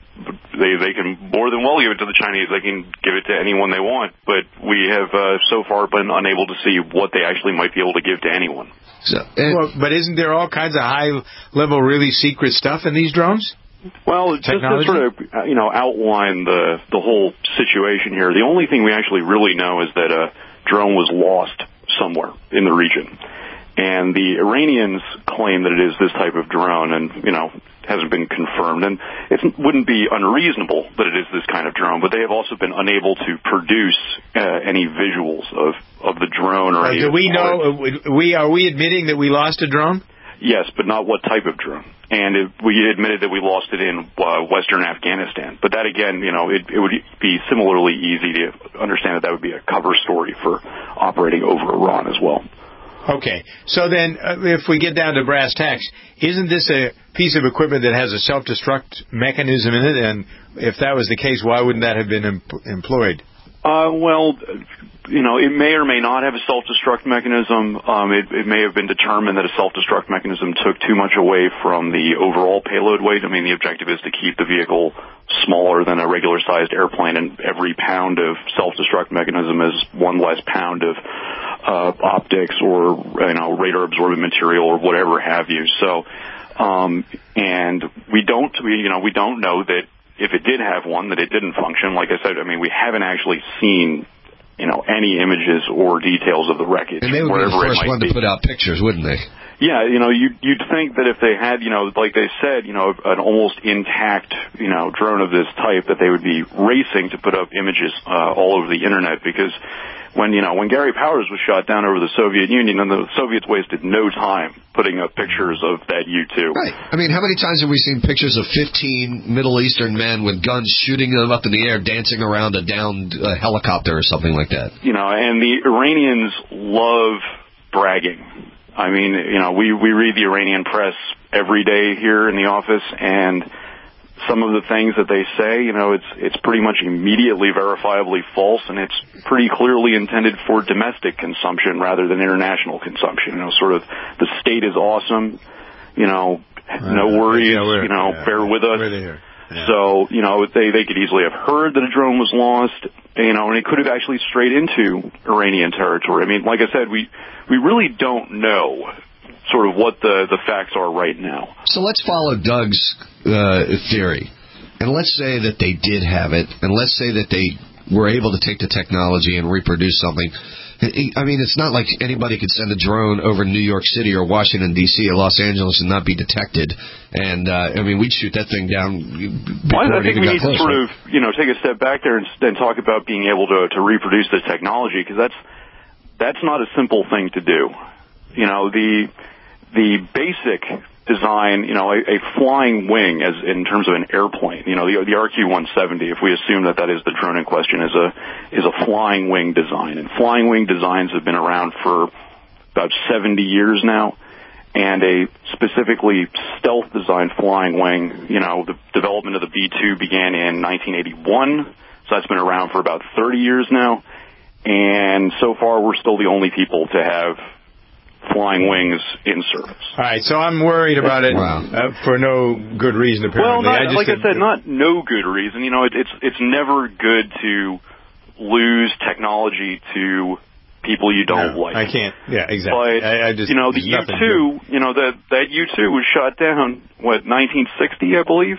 [SPEAKER 6] They they can more than well give it to the Chinese. They can give it to anyone they want, but we have uh, so far been unable to see what they actually might be able to give to anyone.
[SPEAKER 1] So, well, but isn't there all kinds of high-level, really secret stuff in these drones?
[SPEAKER 6] Well, just to sort of, you know, outline the the whole situation here, the only thing we actually really know is that a drone was lost somewhere in the region. And the Iranians claim that it is this type of drone, and, you know, hasn't been confirmed. And it wouldn't be unreasonable that it is this kind of drone, but they have also been unable to produce uh, any visuals of, of the drone or uh, any
[SPEAKER 1] do we know, we, are we admitting that we lost a drone?
[SPEAKER 6] Yes, but not what type of drone. And it, we admitted that we lost it in uh, western Afghanistan. But that, again, you know, it, it would be similarly easy to understand that that would be a cover story for operating over Iran as well.
[SPEAKER 1] Okay. So then, uh, if we get down to brass tacks, isn't this a piece of equipment that has a self-destruct mechanism in it? And if that was the case, why wouldn't that have been em- employed?
[SPEAKER 6] Uh, well, you know, it may or may not have a self-destruct mechanism. Um, it, it may have been determined that a self-destruct mechanism took too much away from the overall payload weight. I mean, the objective is to keep the vehicle smaller than a regular-sized airplane, and every pound of self-destruct mechanism is one less pound of uh, optics or, you know, radar-absorbent material or whatever have you. So, um, and we don't, we, you know, we don't know that if it did have one, that it didn't function. Like I said, I mean, we haven't actually seen, you know, any images or details of the wreckage.
[SPEAKER 2] And they would be the first one to put out pictures, wouldn't they?
[SPEAKER 6] Yeah, you know, you'd, you'd think that if they had, you know, like they said, you know, an almost intact, you know, drone of this type, that they would be racing to put up images uh, all over the Internet, because when, you know, when Gary Powers was shot down over the Soviet Union, and the Soviets wasted no time putting up pictures of that U two.
[SPEAKER 2] Right. I mean, how many times have we seen pictures of fifteen Middle Eastern men with guns shooting them up in the air, dancing around a downed uh, helicopter or something like that?
[SPEAKER 6] You know, and the Iranians love bragging. I mean, you know, we, we read the Iranian press every day here in the office, and some of the things that they say, you know, it's it's pretty much immediately verifiably false, and it's pretty clearly intended for domestic consumption rather than international consumption. You know, sort of the state is awesome, you know, no worries,
[SPEAKER 1] yeah,
[SPEAKER 6] you know,
[SPEAKER 1] yeah,
[SPEAKER 6] bear with us.
[SPEAKER 1] Yeah.
[SPEAKER 6] So, you know, they they could easily have heard that a drone was lost, you know, and it could have actually strayed into Iranian territory. I mean, like I said, we we really don't know sort of what the, the facts are right now.
[SPEAKER 2] So let's follow Doug's uh, theory, and let's say that they did have it, and let's say that they were able to take the technology and reproduce something. I mean, it's not like anybody could send a drone over New York City or Washington, D C or Los Angeles and not be detected. And, uh, I mean, we'd shoot that thing down before
[SPEAKER 6] well, I
[SPEAKER 2] it
[SPEAKER 6] think
[SPEAKER 2] even
[SPEAKER 6] we
[SPEAKER 2] got
[SPEAKER 6] need
[SPEAKER 2] close,
[SPEAKER 6] to sort
[SPEAKER 2] right?
[SPEAKER 6] of, you know, take a step back there and, and talk about being able to, to reproduce this technology, because that's, that's not a simple thing to do. You know, the... The basic design, you know, a, a flying wing as in terms of an airplane, you know, the, the R Q one seventy, if we assume that that is the drone in question, is a is a flying wing design. And flying wing designs have been around for about seventy years now. and a specifically stealth-designed flying wing. You know, the development of the B two began in nineteen eighty-one, so that's been around for about thirty years now. And so far, we're still the only people to have flying wings in service.
[SPEAKER 1] All right, so I'm worried about it wow. uh, for no good reason, apparently.
[SPEAKER 6] Well, not,
[SPEAKER 1] I just
[SPEAKER 6] like I said, not no good reason. You know, it, it's it's never good to lose technology to people you don't
[SPEAKER 1] no,
[SPEAKER 6] like.
[SPEAKER 1] I can't. Yeah, exactly.
[SPEAKER 6] But,
[SPEAKER 1] I, I just,
[SPEAKER 6] you know, the U two, you know, that, that U two was shot down, what, nineteen sixty, I believe?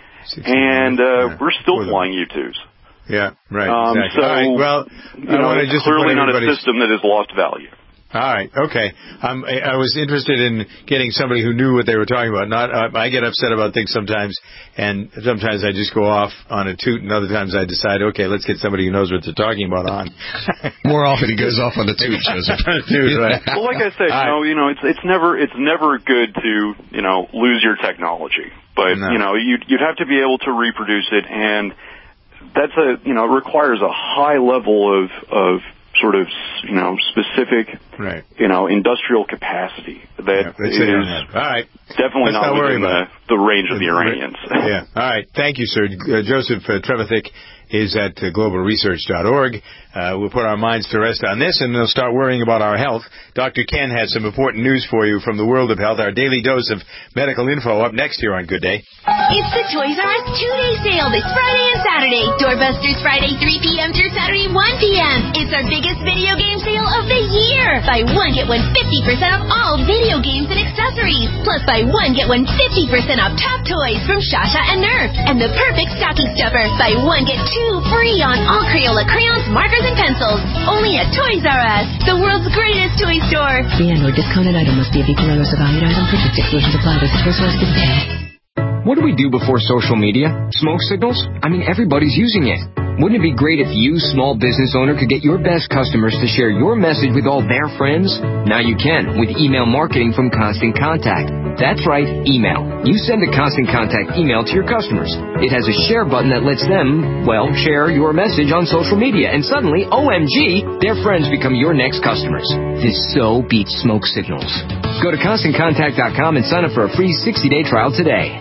[SPEAKER 6] And uh,
[SPEAKER 1] yeah.
[SPEAKER 6] we're still flying U twos.
[SPEAKER 1] Yeah, right,
[SPEAKER 6] um,
[SPEAKER 1] exactly.
[SPEAKER 6] So,
[SPEAKER 1] All right, well,
[SPEAKER 6] you know,
[SPEAKER 1] I
[SPEAKER 6] it's
[SPEAKER 1] just
[SPEAKER 6] clearly not a system that has lost value.
[SPEAKER 1] All right, okay. Um, I, I was interested in getting somebody who knew what they were talking about. Not, uh, I get upset about things sometimes, and sometimes I just go off on a toot, and other times I decide, okay, let's get somebody who knows what they're talking about on.
[SPEAKER 2] More often he goes off on the toot, Joseph.
[SPEAKER 1] toot, right.
[SPEAKER 6] Well, like I said, you know, you know, it's it's never it's never good to you know lose your technology, but no. you know, you'd you'd have to be able to reproduce it, and that's a you know requires a high level of of sort of, you know, specific,
[SPEAKER 1] right.
[SPEAKER 6] you know, industrial capacity that
[SPEAKER 1] yeah,
[SPEAKER 6] is
[SPEAKER 1] All right.
[SPEAKER 6] definitely
[SPEAKER 1] Let's
[SPEAKER 6] not,
[SPEAKER 1] not
[SPEAKER 6] within the, the range of the Iranians.
[SPEAKER 1] Yeah. All right. Thank you, sir. Uh, Joseph uh, Trevithick is at uh, global research dot org. Uh, we'll put our minds to rest on this, and we'll start worrying about our health. Doctor Ken has some important news for you from the world of health, our daily dose of medical info up next here on Good Day.
[SPEAKER 22] It's the Toys R Us two-day sale this Friday and Saturday. Doorbusters Friday three p.m. through Saturday one p.m. It's our biggest video game sale of the year. Buy one, get one fifty percent off all video games and accessories. Plus buy one, get one fifty percent off top toys from Shasha and Nerf. And the perfect stocking stuffer. Buy one, get two free on all Crayola crayons, markers, and pencils. Only at Toys R Us, the world's greatest toy store.
[SPEAKER 23] The and or discounted item must be a equal or lesser valued item. Purchase exclusions apply. This is first list of details.
[SPEAKER 7] What do we do before social media? Smoke signals? I mean, everybody's using it. Wouldn't it be great if you, small business owner, could get your best customers to share your message with all their friends? Now you can with email marketing from Constant Contact. That's right, email. You send a Constant Contact email to your customers. It has a share button that lets them, well, share your message on social media. And suddenly, O M G, their friends become your next customers. This so beats smoke signals. Go to constant contact dot com and sign up for a free sixty-day trial today.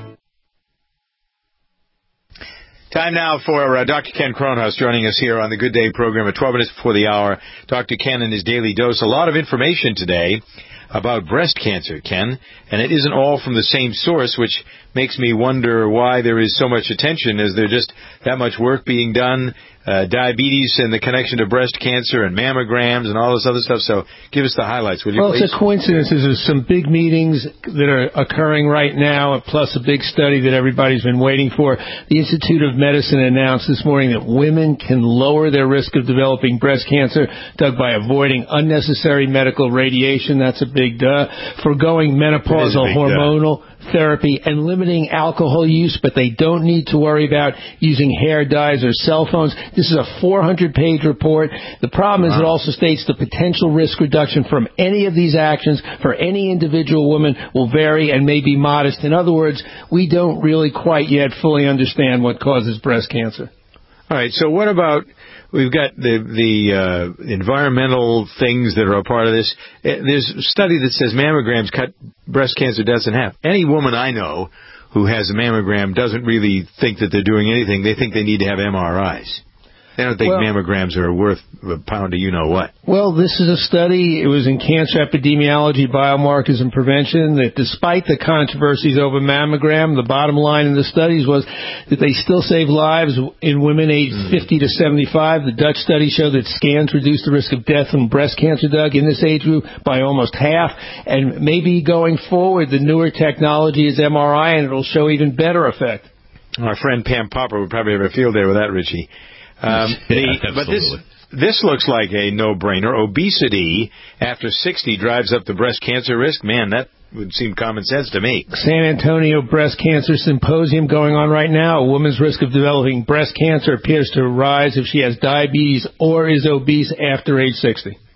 [SPEAKER 1] Time now for uh, Doctor Ken Kronhaus joining us here on the Good Day program at twelve minutes before the hour. Doctor Ken and his daily dose. A lot of information today about breast cancer, Ken, and it isn't all from the same source, which makes me wonder why there is so much attention. Is there just that much work being done? Uh, diabetes and the connection to breast cancer and mammograms and all this other stuff. So give us the highlights, will you
[SPEAKER 8] well,
[SPEAKER 1] please?
[SPEAKER 8] Well, it's a coincidence. There's some big meetings that are occurring right now, plus a big study that everybody's been waiting for. The Institute of Medicine announced this morning that women can lower their risk of developing breast cancer, Doug, by avoiding unnecessary medical radiation. That's a big duh. Forgoing menopausal big hormonal duh. therapy and limiting alcohol use, but they don't need to worry about using hair dyes or cell phones. This is a four hundred page report. The problem is it also states the potential risk reduction from any of these actions for any individual woman will vary and may be modest. In other words, we don't really quite yet fully understand what causes breast cancer.
[SPEAKER 1] All right, so what about, we've got the the uh, environmental things that are a part of this. There's a study that says mammograms cut breast cancer deaths in half. Any woman I know who has a mammogram doesn't really think that they're doing anything. They think they need to have M R Is. They don't think well, mammograms are worth a pound of you-know-what.
[SPEAKER 8] Well, this is a study. It was in Cancer Epidemiology, Biomarkers, and Prevention that despite the controversies over mammogram, the bottom line in the studies was that they still save lives in women aged mm. fifty to seventy-five. The Dutch study showed that scans reduce the risk of death from breast cancer, Doug, in this age group by almost half. And maybe going forward, the newer technology is M R I, and it'll show even better effect.
[SPEAKER 1] Our friend Pam Popper would probably have a field day with that, Richie. Um, the,
[SPEAKER 2] yeah,
[SPEAKER 1] but this this looks like a no-brainer. Obesity after sixty drives up the breast cancer risk. Man, that would seem common sense to me.
[SPEAKER 8] San Antonio Breast Cancer Symposium going on right now. A woman's risk of developing breast cancer appears to rise if she has diabetes or is obese after age sixty.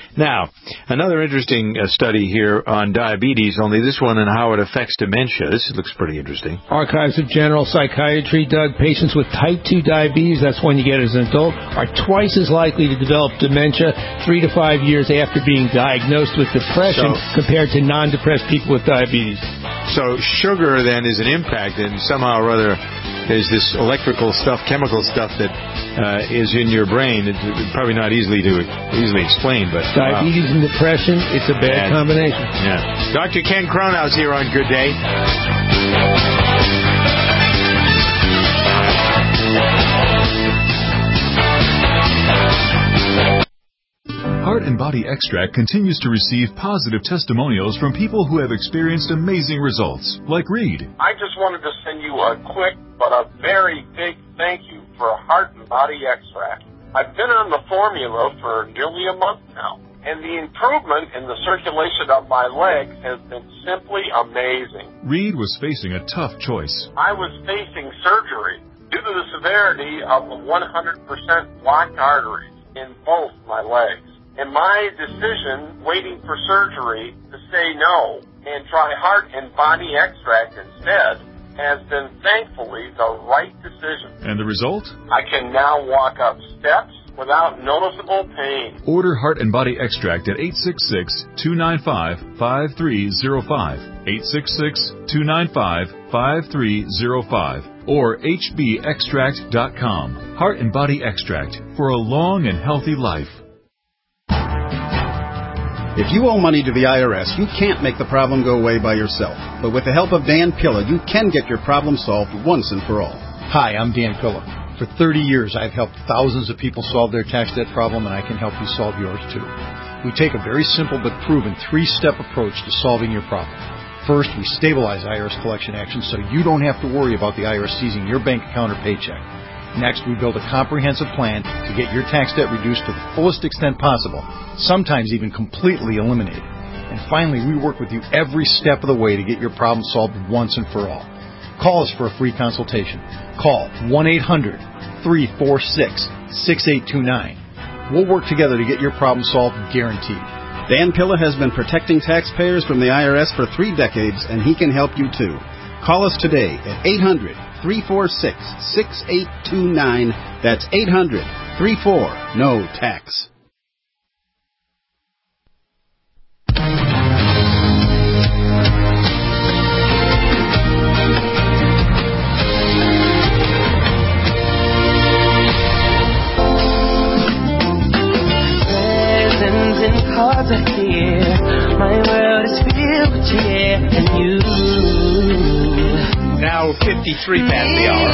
[SPEAKER 1] Now, another interesting uh, study here on diabetes, only this one and how it affects dementia. This looks pretty interesting.
[SPEAKER 8] Archives of General Psychiatry, Doug. Patients with type two diabetes, that's one you get as an adult, are twice as likely to develop dementia three to five years after being diagnosed with depression so, compared to non-depressed people with diabetes.
[SPEAKER 1] So sugar, then, is an impact, and somehow or other there's this electrical stuff, chemical stuff that uh, is in your brain. It's probably not easily to easily explain, but
[SPEAKER 8] diabetes wow. and depression, it's a bad and, combination.
[SPEAKER 1] Yeah. Doctor Ken Cronhaus here on Good Day.
[SPEAKER 10] Heart and Body Extract continues to receive positive testimonials from people who have experienced amazing results, like Reed.
[SPEAKER 9] I just wanted to send you a quick but a very big thank you for Heart and Body Extract. I've been on the formula for nearly a month now, and the improvement in the circulation of my legs has been simply amazing.
[SPEAKER 10] Reed was facing a tough choice.
[SPEAKER 9] I was facing surgery due to the severity of the one hundred percent blocked arteries in both my legs. And my decision, waiting for surgery, to say no and try Heart and Body Extract instead, has been thankfully the right decision.
[SPEAKER 10] And the result?
[SPEAKER 9] I can now walk up steps without noticeable pain.
[SPEAKER 10] Order Heart and Body Extract at eight six six, two nine five, five three zero five, eight six six, two nine five, five three zero five, or h b extract dot com. Heart and Body Extract for a long and healthy life.
[SPEAKER 11] If you owe money to the I R S, you can't make the problem go away by yourself. But with the help of Dan Pilla, you can get your problem solved once and for all.
[SPEAKER 13] Hi, I'm Dan Pilla. For thirty years, I've helped thousands of people solve their tax debt problem, and I can help you solve yours too. We take a very simple but proven three-step approach to solving your problem. First, we stabilize I R S collection actions so you don't have to worry about the I R S seizing your bank account or paycheck. Next, we build a comprehensive plan to get your tax debt reduced to the fullest extent possible, sometimes even completely eliminated. And finally, we work with you every step of the way to get your problem solved once and for all. Call us for a free consultation. Call one eight hundred, three four six, six eight two nine. We'll work together to get your problem solved, guaranteed.
[SPEAKER 11] Dan Pilla has been protecting taxpayers from the I R S for three decades, and he can help you too. Call us today at eight hundred, three four six, six eight two nine. That's eight hundred, three four, N O tax.
[SPEAKER 14] Presents and cards are here. My world is filled with cheer and you.
[SPEAKER 1] Now fifty-three past the hour.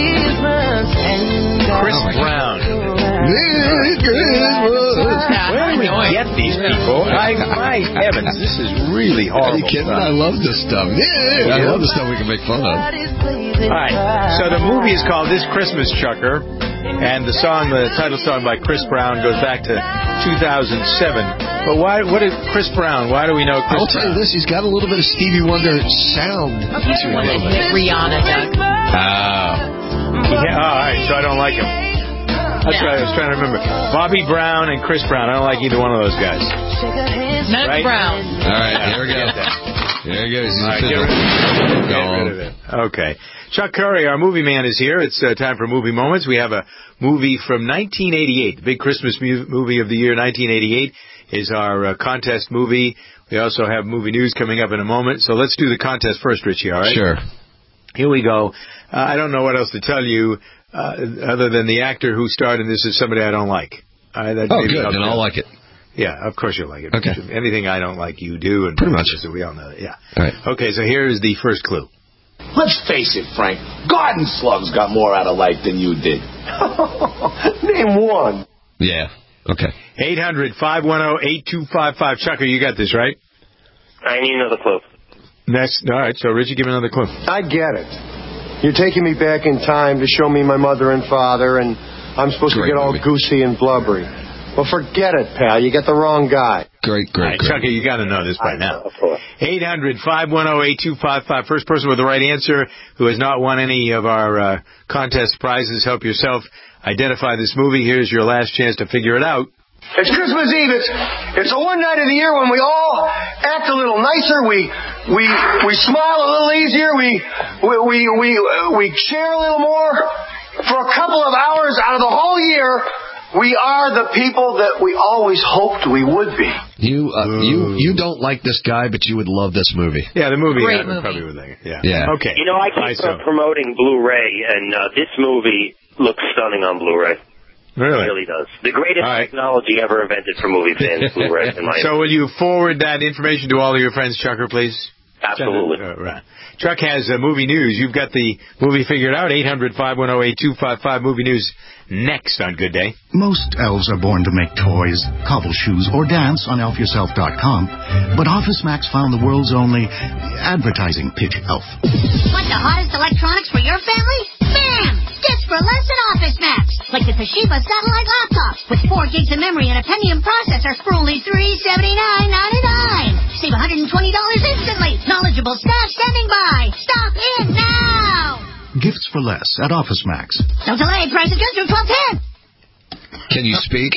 [SPEAKER 1] Chris Brown.
[SPEAKER 2] Merry Christmas.
[SPEAKER 1] Where do we get these people? I, my heavens, this is really horrible.
[SPEAKER 2] Are you kidding?
[SPEAKER 1] Stuff.
[SPEAKER 2] I love this stuff. Yeah, I love the stuff we can make fun of.
[SPEAKER 1] All right. So the movie is called This Christmas Chucker, and the song, the title song by Chris Brown, goes back to two thousand seven. But why? What is Chris Brown? Why do we know Chris
[SPEAKER 2] I'll tell you this, he's got a little bit of Stevie Wonder sound to him.
[SPEAKER 3] Rihanna, Doug.
[SPEAKER 2] Oh.
[SPEAKER 1] Yeah, all right, so I don't like him. That's yeah. what I was trying to remember. Bobby Brown and Chris Brown. I don't like either one of those guys.
[SPEAKER 3] Nut
[SPEAKER 1] right?
[SPEAKER 3] Brown.
[SPEAKER 2] All right, here we go. There he goes. He's
[SPEAKER 1] all right, get, rid of, get rid of it. Okay. Chuck Curry, our movie man, is here. It's uh, time for Movie Moments. We have a movie from nineteen eighty-eight. The big Christmas mu- movie of the year, nineteen eighty-eight, is our uh, contest movie. We also have movie news coming up in a moment. So let's do the contest first, Richie, all right?
[SPEAKER 2] Sure.
[SPEAKER 1] Here we go. Uh, I don't know what else to tell you uh, other than the actor who starred in this is somebody I don't like. Uh, that
[SPEAKER 2] oh, good. Then I'll like it.
[SPEAKER 1] Yeah, of course you'll like it.
[SPEAKER 2] Okay.
[SPEAKER 1] Anything I don't like, you do. And
[SPEAKER 2] pretty much.
[SPEAKER 1] So we all know that. Yeah.
[SPEAKER 2] All right.
[SPEAKER 1] Okay, so here is the first clue.
[SPEAKER 15] Let's face it, Frank. Garden slugs got more out of life than you did. Name one.
[SPEAKER 2] Yeah. Okay.
[SPEAKER 1] eight hundred, five one zero, eight two five five. Chucker, you got this, right?
[SPEAKER 9] I need another clue.
[SPEAKER 1] Next. All right, so Richie, give me another clue.
[SPEAKER 16] I get it. You're taking me back in time to show me my mother and father, and I'm supposed great to get all movie. Goosey and blubbery. Well, forget it, pal. You got the wrong guy.
[SPEAKER 2] Great, great,
[SPEAKER 1] right,
[SPEAKER 2] great.
[SPEAKER 1] Chucky, you got to know this by
[SPEAKER 16] I
[SPEAKER 1] now.
[SPEAKER 16] Know,
[SPEAKER 1] eight hundred, five one zero, eight two five five. First person with the right answer who has not won any of our uh, contest prizes. Help yourself identify this movie. Here's your last chance to figure it out.
[SPEAKER 16] It's Christmas Eve. It's it's the one night of the year when we all act a little nicer. We we we smile a little easier. We we we we, we share a little more. For a couple of hours out of the whole year, we are the people that we always hoped we would be.
[SPEAKER 2] You uh, you you don't like this guy, but you would love this movie.
[SPEAKER 1] Yeah, the movie.
[SPEAKER 3] Great
[SPEAKER 1] I
[SPEAKER 3] movie.
[SPEAKER 1] probably would like it. Yeah.
[SPEAKER 2] Yeah.
[SPEAKER 1] Okay.
[SPEAKER 4] You know, I keep uh, promoting Blu-ray, and uh, this movie looks stunning on Blu-ray.
[SPEAKER 1] Really?
[SPEAKER 4] It really does. The greatest
[SPEAKER 1] right.
[SPEAKER 4] technology ever invented for movie fans, Blu-ray, in my
[SPEAKER 1] So will you forward that information to all of your friends, Chucker, please?
[SPEAKER 4] Absolutely.
[SPEAKER 1] Uh, right. Chuck has uh, movie news. You've got the movie figured out. eight hundred, five one zero, eight two five five. Movie news next on Good Day.
[SPEAKER 5] Most elves are born to make toys, cobble shoes, or dance on elf yourself dot com. But Office Max found the world's only advertising pitch elf.
[SPEAKER 12] Want the hottest electronics for your family? Bam! Gets for less than Office Max. Like the Toshiba satellite laptop with four gigs of memory and a Pentium processor for only three hundred seventy-nine ninety-nine. Save one hundred twenty dollars instantly. Knowledgeable staff standing by. Stop in now.
[SPEAKER 5] Gifts for less at Office Max.
[SPEAKER 12] Don't delay. Prices good through twelve ten.
[SPEAKER 2] Can you speak?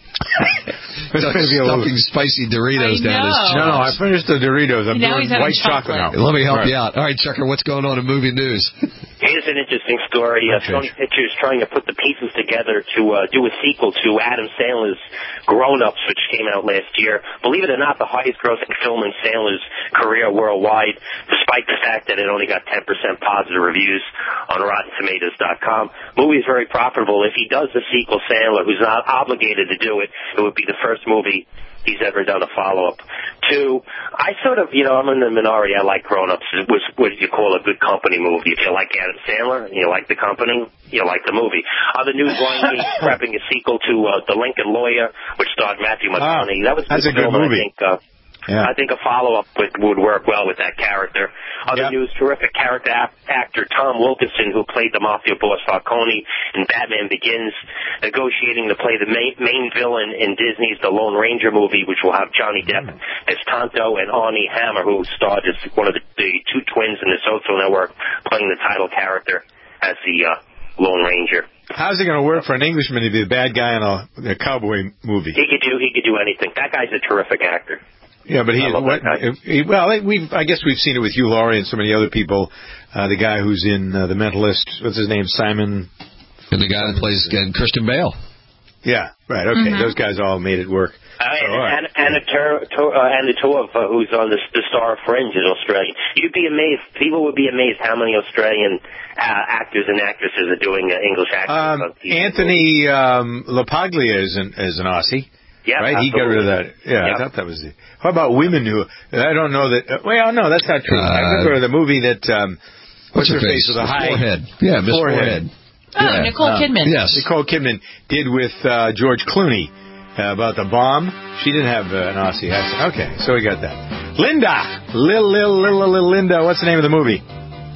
[SPEAKER 2] Stuffing spicy Doritos
[SPEAKER 3] I
[SPEAKER 2] down his
[SPEAKER 3] know.
[SPEAKER 2] chest.
[SPEAKER 1] No, no, I finished the Doritos. I'm
[SPEAKER 3] Now
[SPEAKER 1] doing
[SPEAKER 3] he's having
[SPEAKER 1] white chocolate now.
[SPEAKER 2] Let me help
[SPEAKER 1] Right.
[SPEAKER 2] you out. All right, Chucker, what's going on in movie news?
[SPEAKER 4] Here's an interesting story. Uh, Sony Pictures trying to put the pieces together to uh, do a sequel to Adam Sandler's Grown Ups, which came out last year. Believe it or not, the highest-grossing film in Sandler's career worldwide, despite the fact that it only got ten percent positive reviews on Rotten Tomatoes dot com. Movie is very profitable. If he does the sequel, Sandler, who's not obligated to do it, it would be the first movie he's ever done a follow-up. Two, I sort of, you know, I'm in the minority. I like Grown Ups. It was what you call a good company movie. If you like Adam Sandler and you like the company, you like the movie. Other news, Lion King prepping a sequel to uh, The Lincoln Lawyer, which starred Matthew McConaughey.
[SPEAKER 1] Ah,
[SPEAKER 4] that was
[SPEAKER 1] that's a good
[SPEAKER 4] film,
[SPEAKER 1] movie.
[SPEAKER 4] I think, uh,
[SPEAKER 1] Yeah.
[SPEAKER 4] I think a follow-up would, would work well with that character. Other
[SPEAKER 1] Yep.
[SPEAKER 4] news, terrific character ap- actor Tom Wilkinson, who played the mafia boss Falcone in Batman Begins, negotiating to play the main, main villain in Disney's The Lone Ranger movie, which will have Johnny Depp as Tonto and Armie Hammer, who starred as one of the, the two twins in the Social Network, playing the title character as the uh, Lone Ranger.
[SPEAKER 1] How's it going to work for an Englishman to be the bad guy in a, a cowboy movie?
[SPEAKER 4] He could do he could do anything. That guy's a terrific actor.
[SPEAKER 1] Yeah, but he, what, he well, we've I guess we've seen it with Hugh Laurie and so many other people. Uh, the guy who's in uh, The Mentalist, what's his name, Simon?
[SPEAKER 2] And the guy that plays uh, Christian Bale.
[SPEAKER 1] Yeah, right. Okay,
[SPEAKER 3] Mm-hmm.
[SPEAKER 1] those guys all made it work.
[SPEAKER 4] Uh, and,
[SPEAKER 1] Oh, all right.
[SPEAKER 4] and, and, a ter- to- uh, and the Tove, uh, who's on the, the Star of Fringe, is Australian. You'd be amazed. People would be amazed how many Australian uh, actors and actresses are doing uh, English accents
[SPEAKER 1] Um,
[SPEAKER 4] on T V.
[SPEAKER 1] Anthony um, LaPaglia is an, is an Aussie.
[SPEAKER 4] Yeah,
[SPEAKER 1] right? He got rid of that. Yeah,
[SPEAKER 4] Yep.
[SPEAKER 1] I thought that was it. How about women who, I don't know that, uh, well, no, that's not true.
[SPEAKER 2] Uh,
[SPEAKER 1] I remember the movie that, um, what's her face with a
[SPEAKER 2] Miss
[SPEAKER 1] high
[SPEAKER 2] Forehead. Yeah, Miss Forehead.
[SPEAKER 3] Oh,
[SPEAKER 2] Yeah.
[SPEAKER 3] Nicole
[SPEAKER 1] Uh,
[SPEAKER 3] Kidman.
[SPEAKER 2] Yes.
[SPEAKER 1] Nicole Kidman did with uh, George Clooney uh, about the bomb. She didn't have uh, an Aussie accent. Okay, so we got that. Linda, Lil, Lil, Lil, Lil, Linda. What's the name of the movie?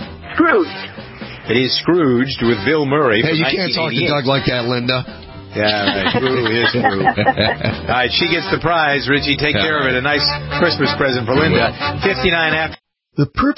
[SPEAKER 22] Scrooged.
[SPEAKER 1] It is Scrooged with Bill Murray.
[SPEAKER 2] Hey,
[SPEAKER 1] from
[SPEAKER 2] you can't talk to Doug like that, Linda.
[SPEAKER 1] Yeah, right. Screw is screw. All right, she gets the prize. Richie, take care of it. A nice Christmas present for Linda. fifty-nine after.
[SPEAKER 5] The perfect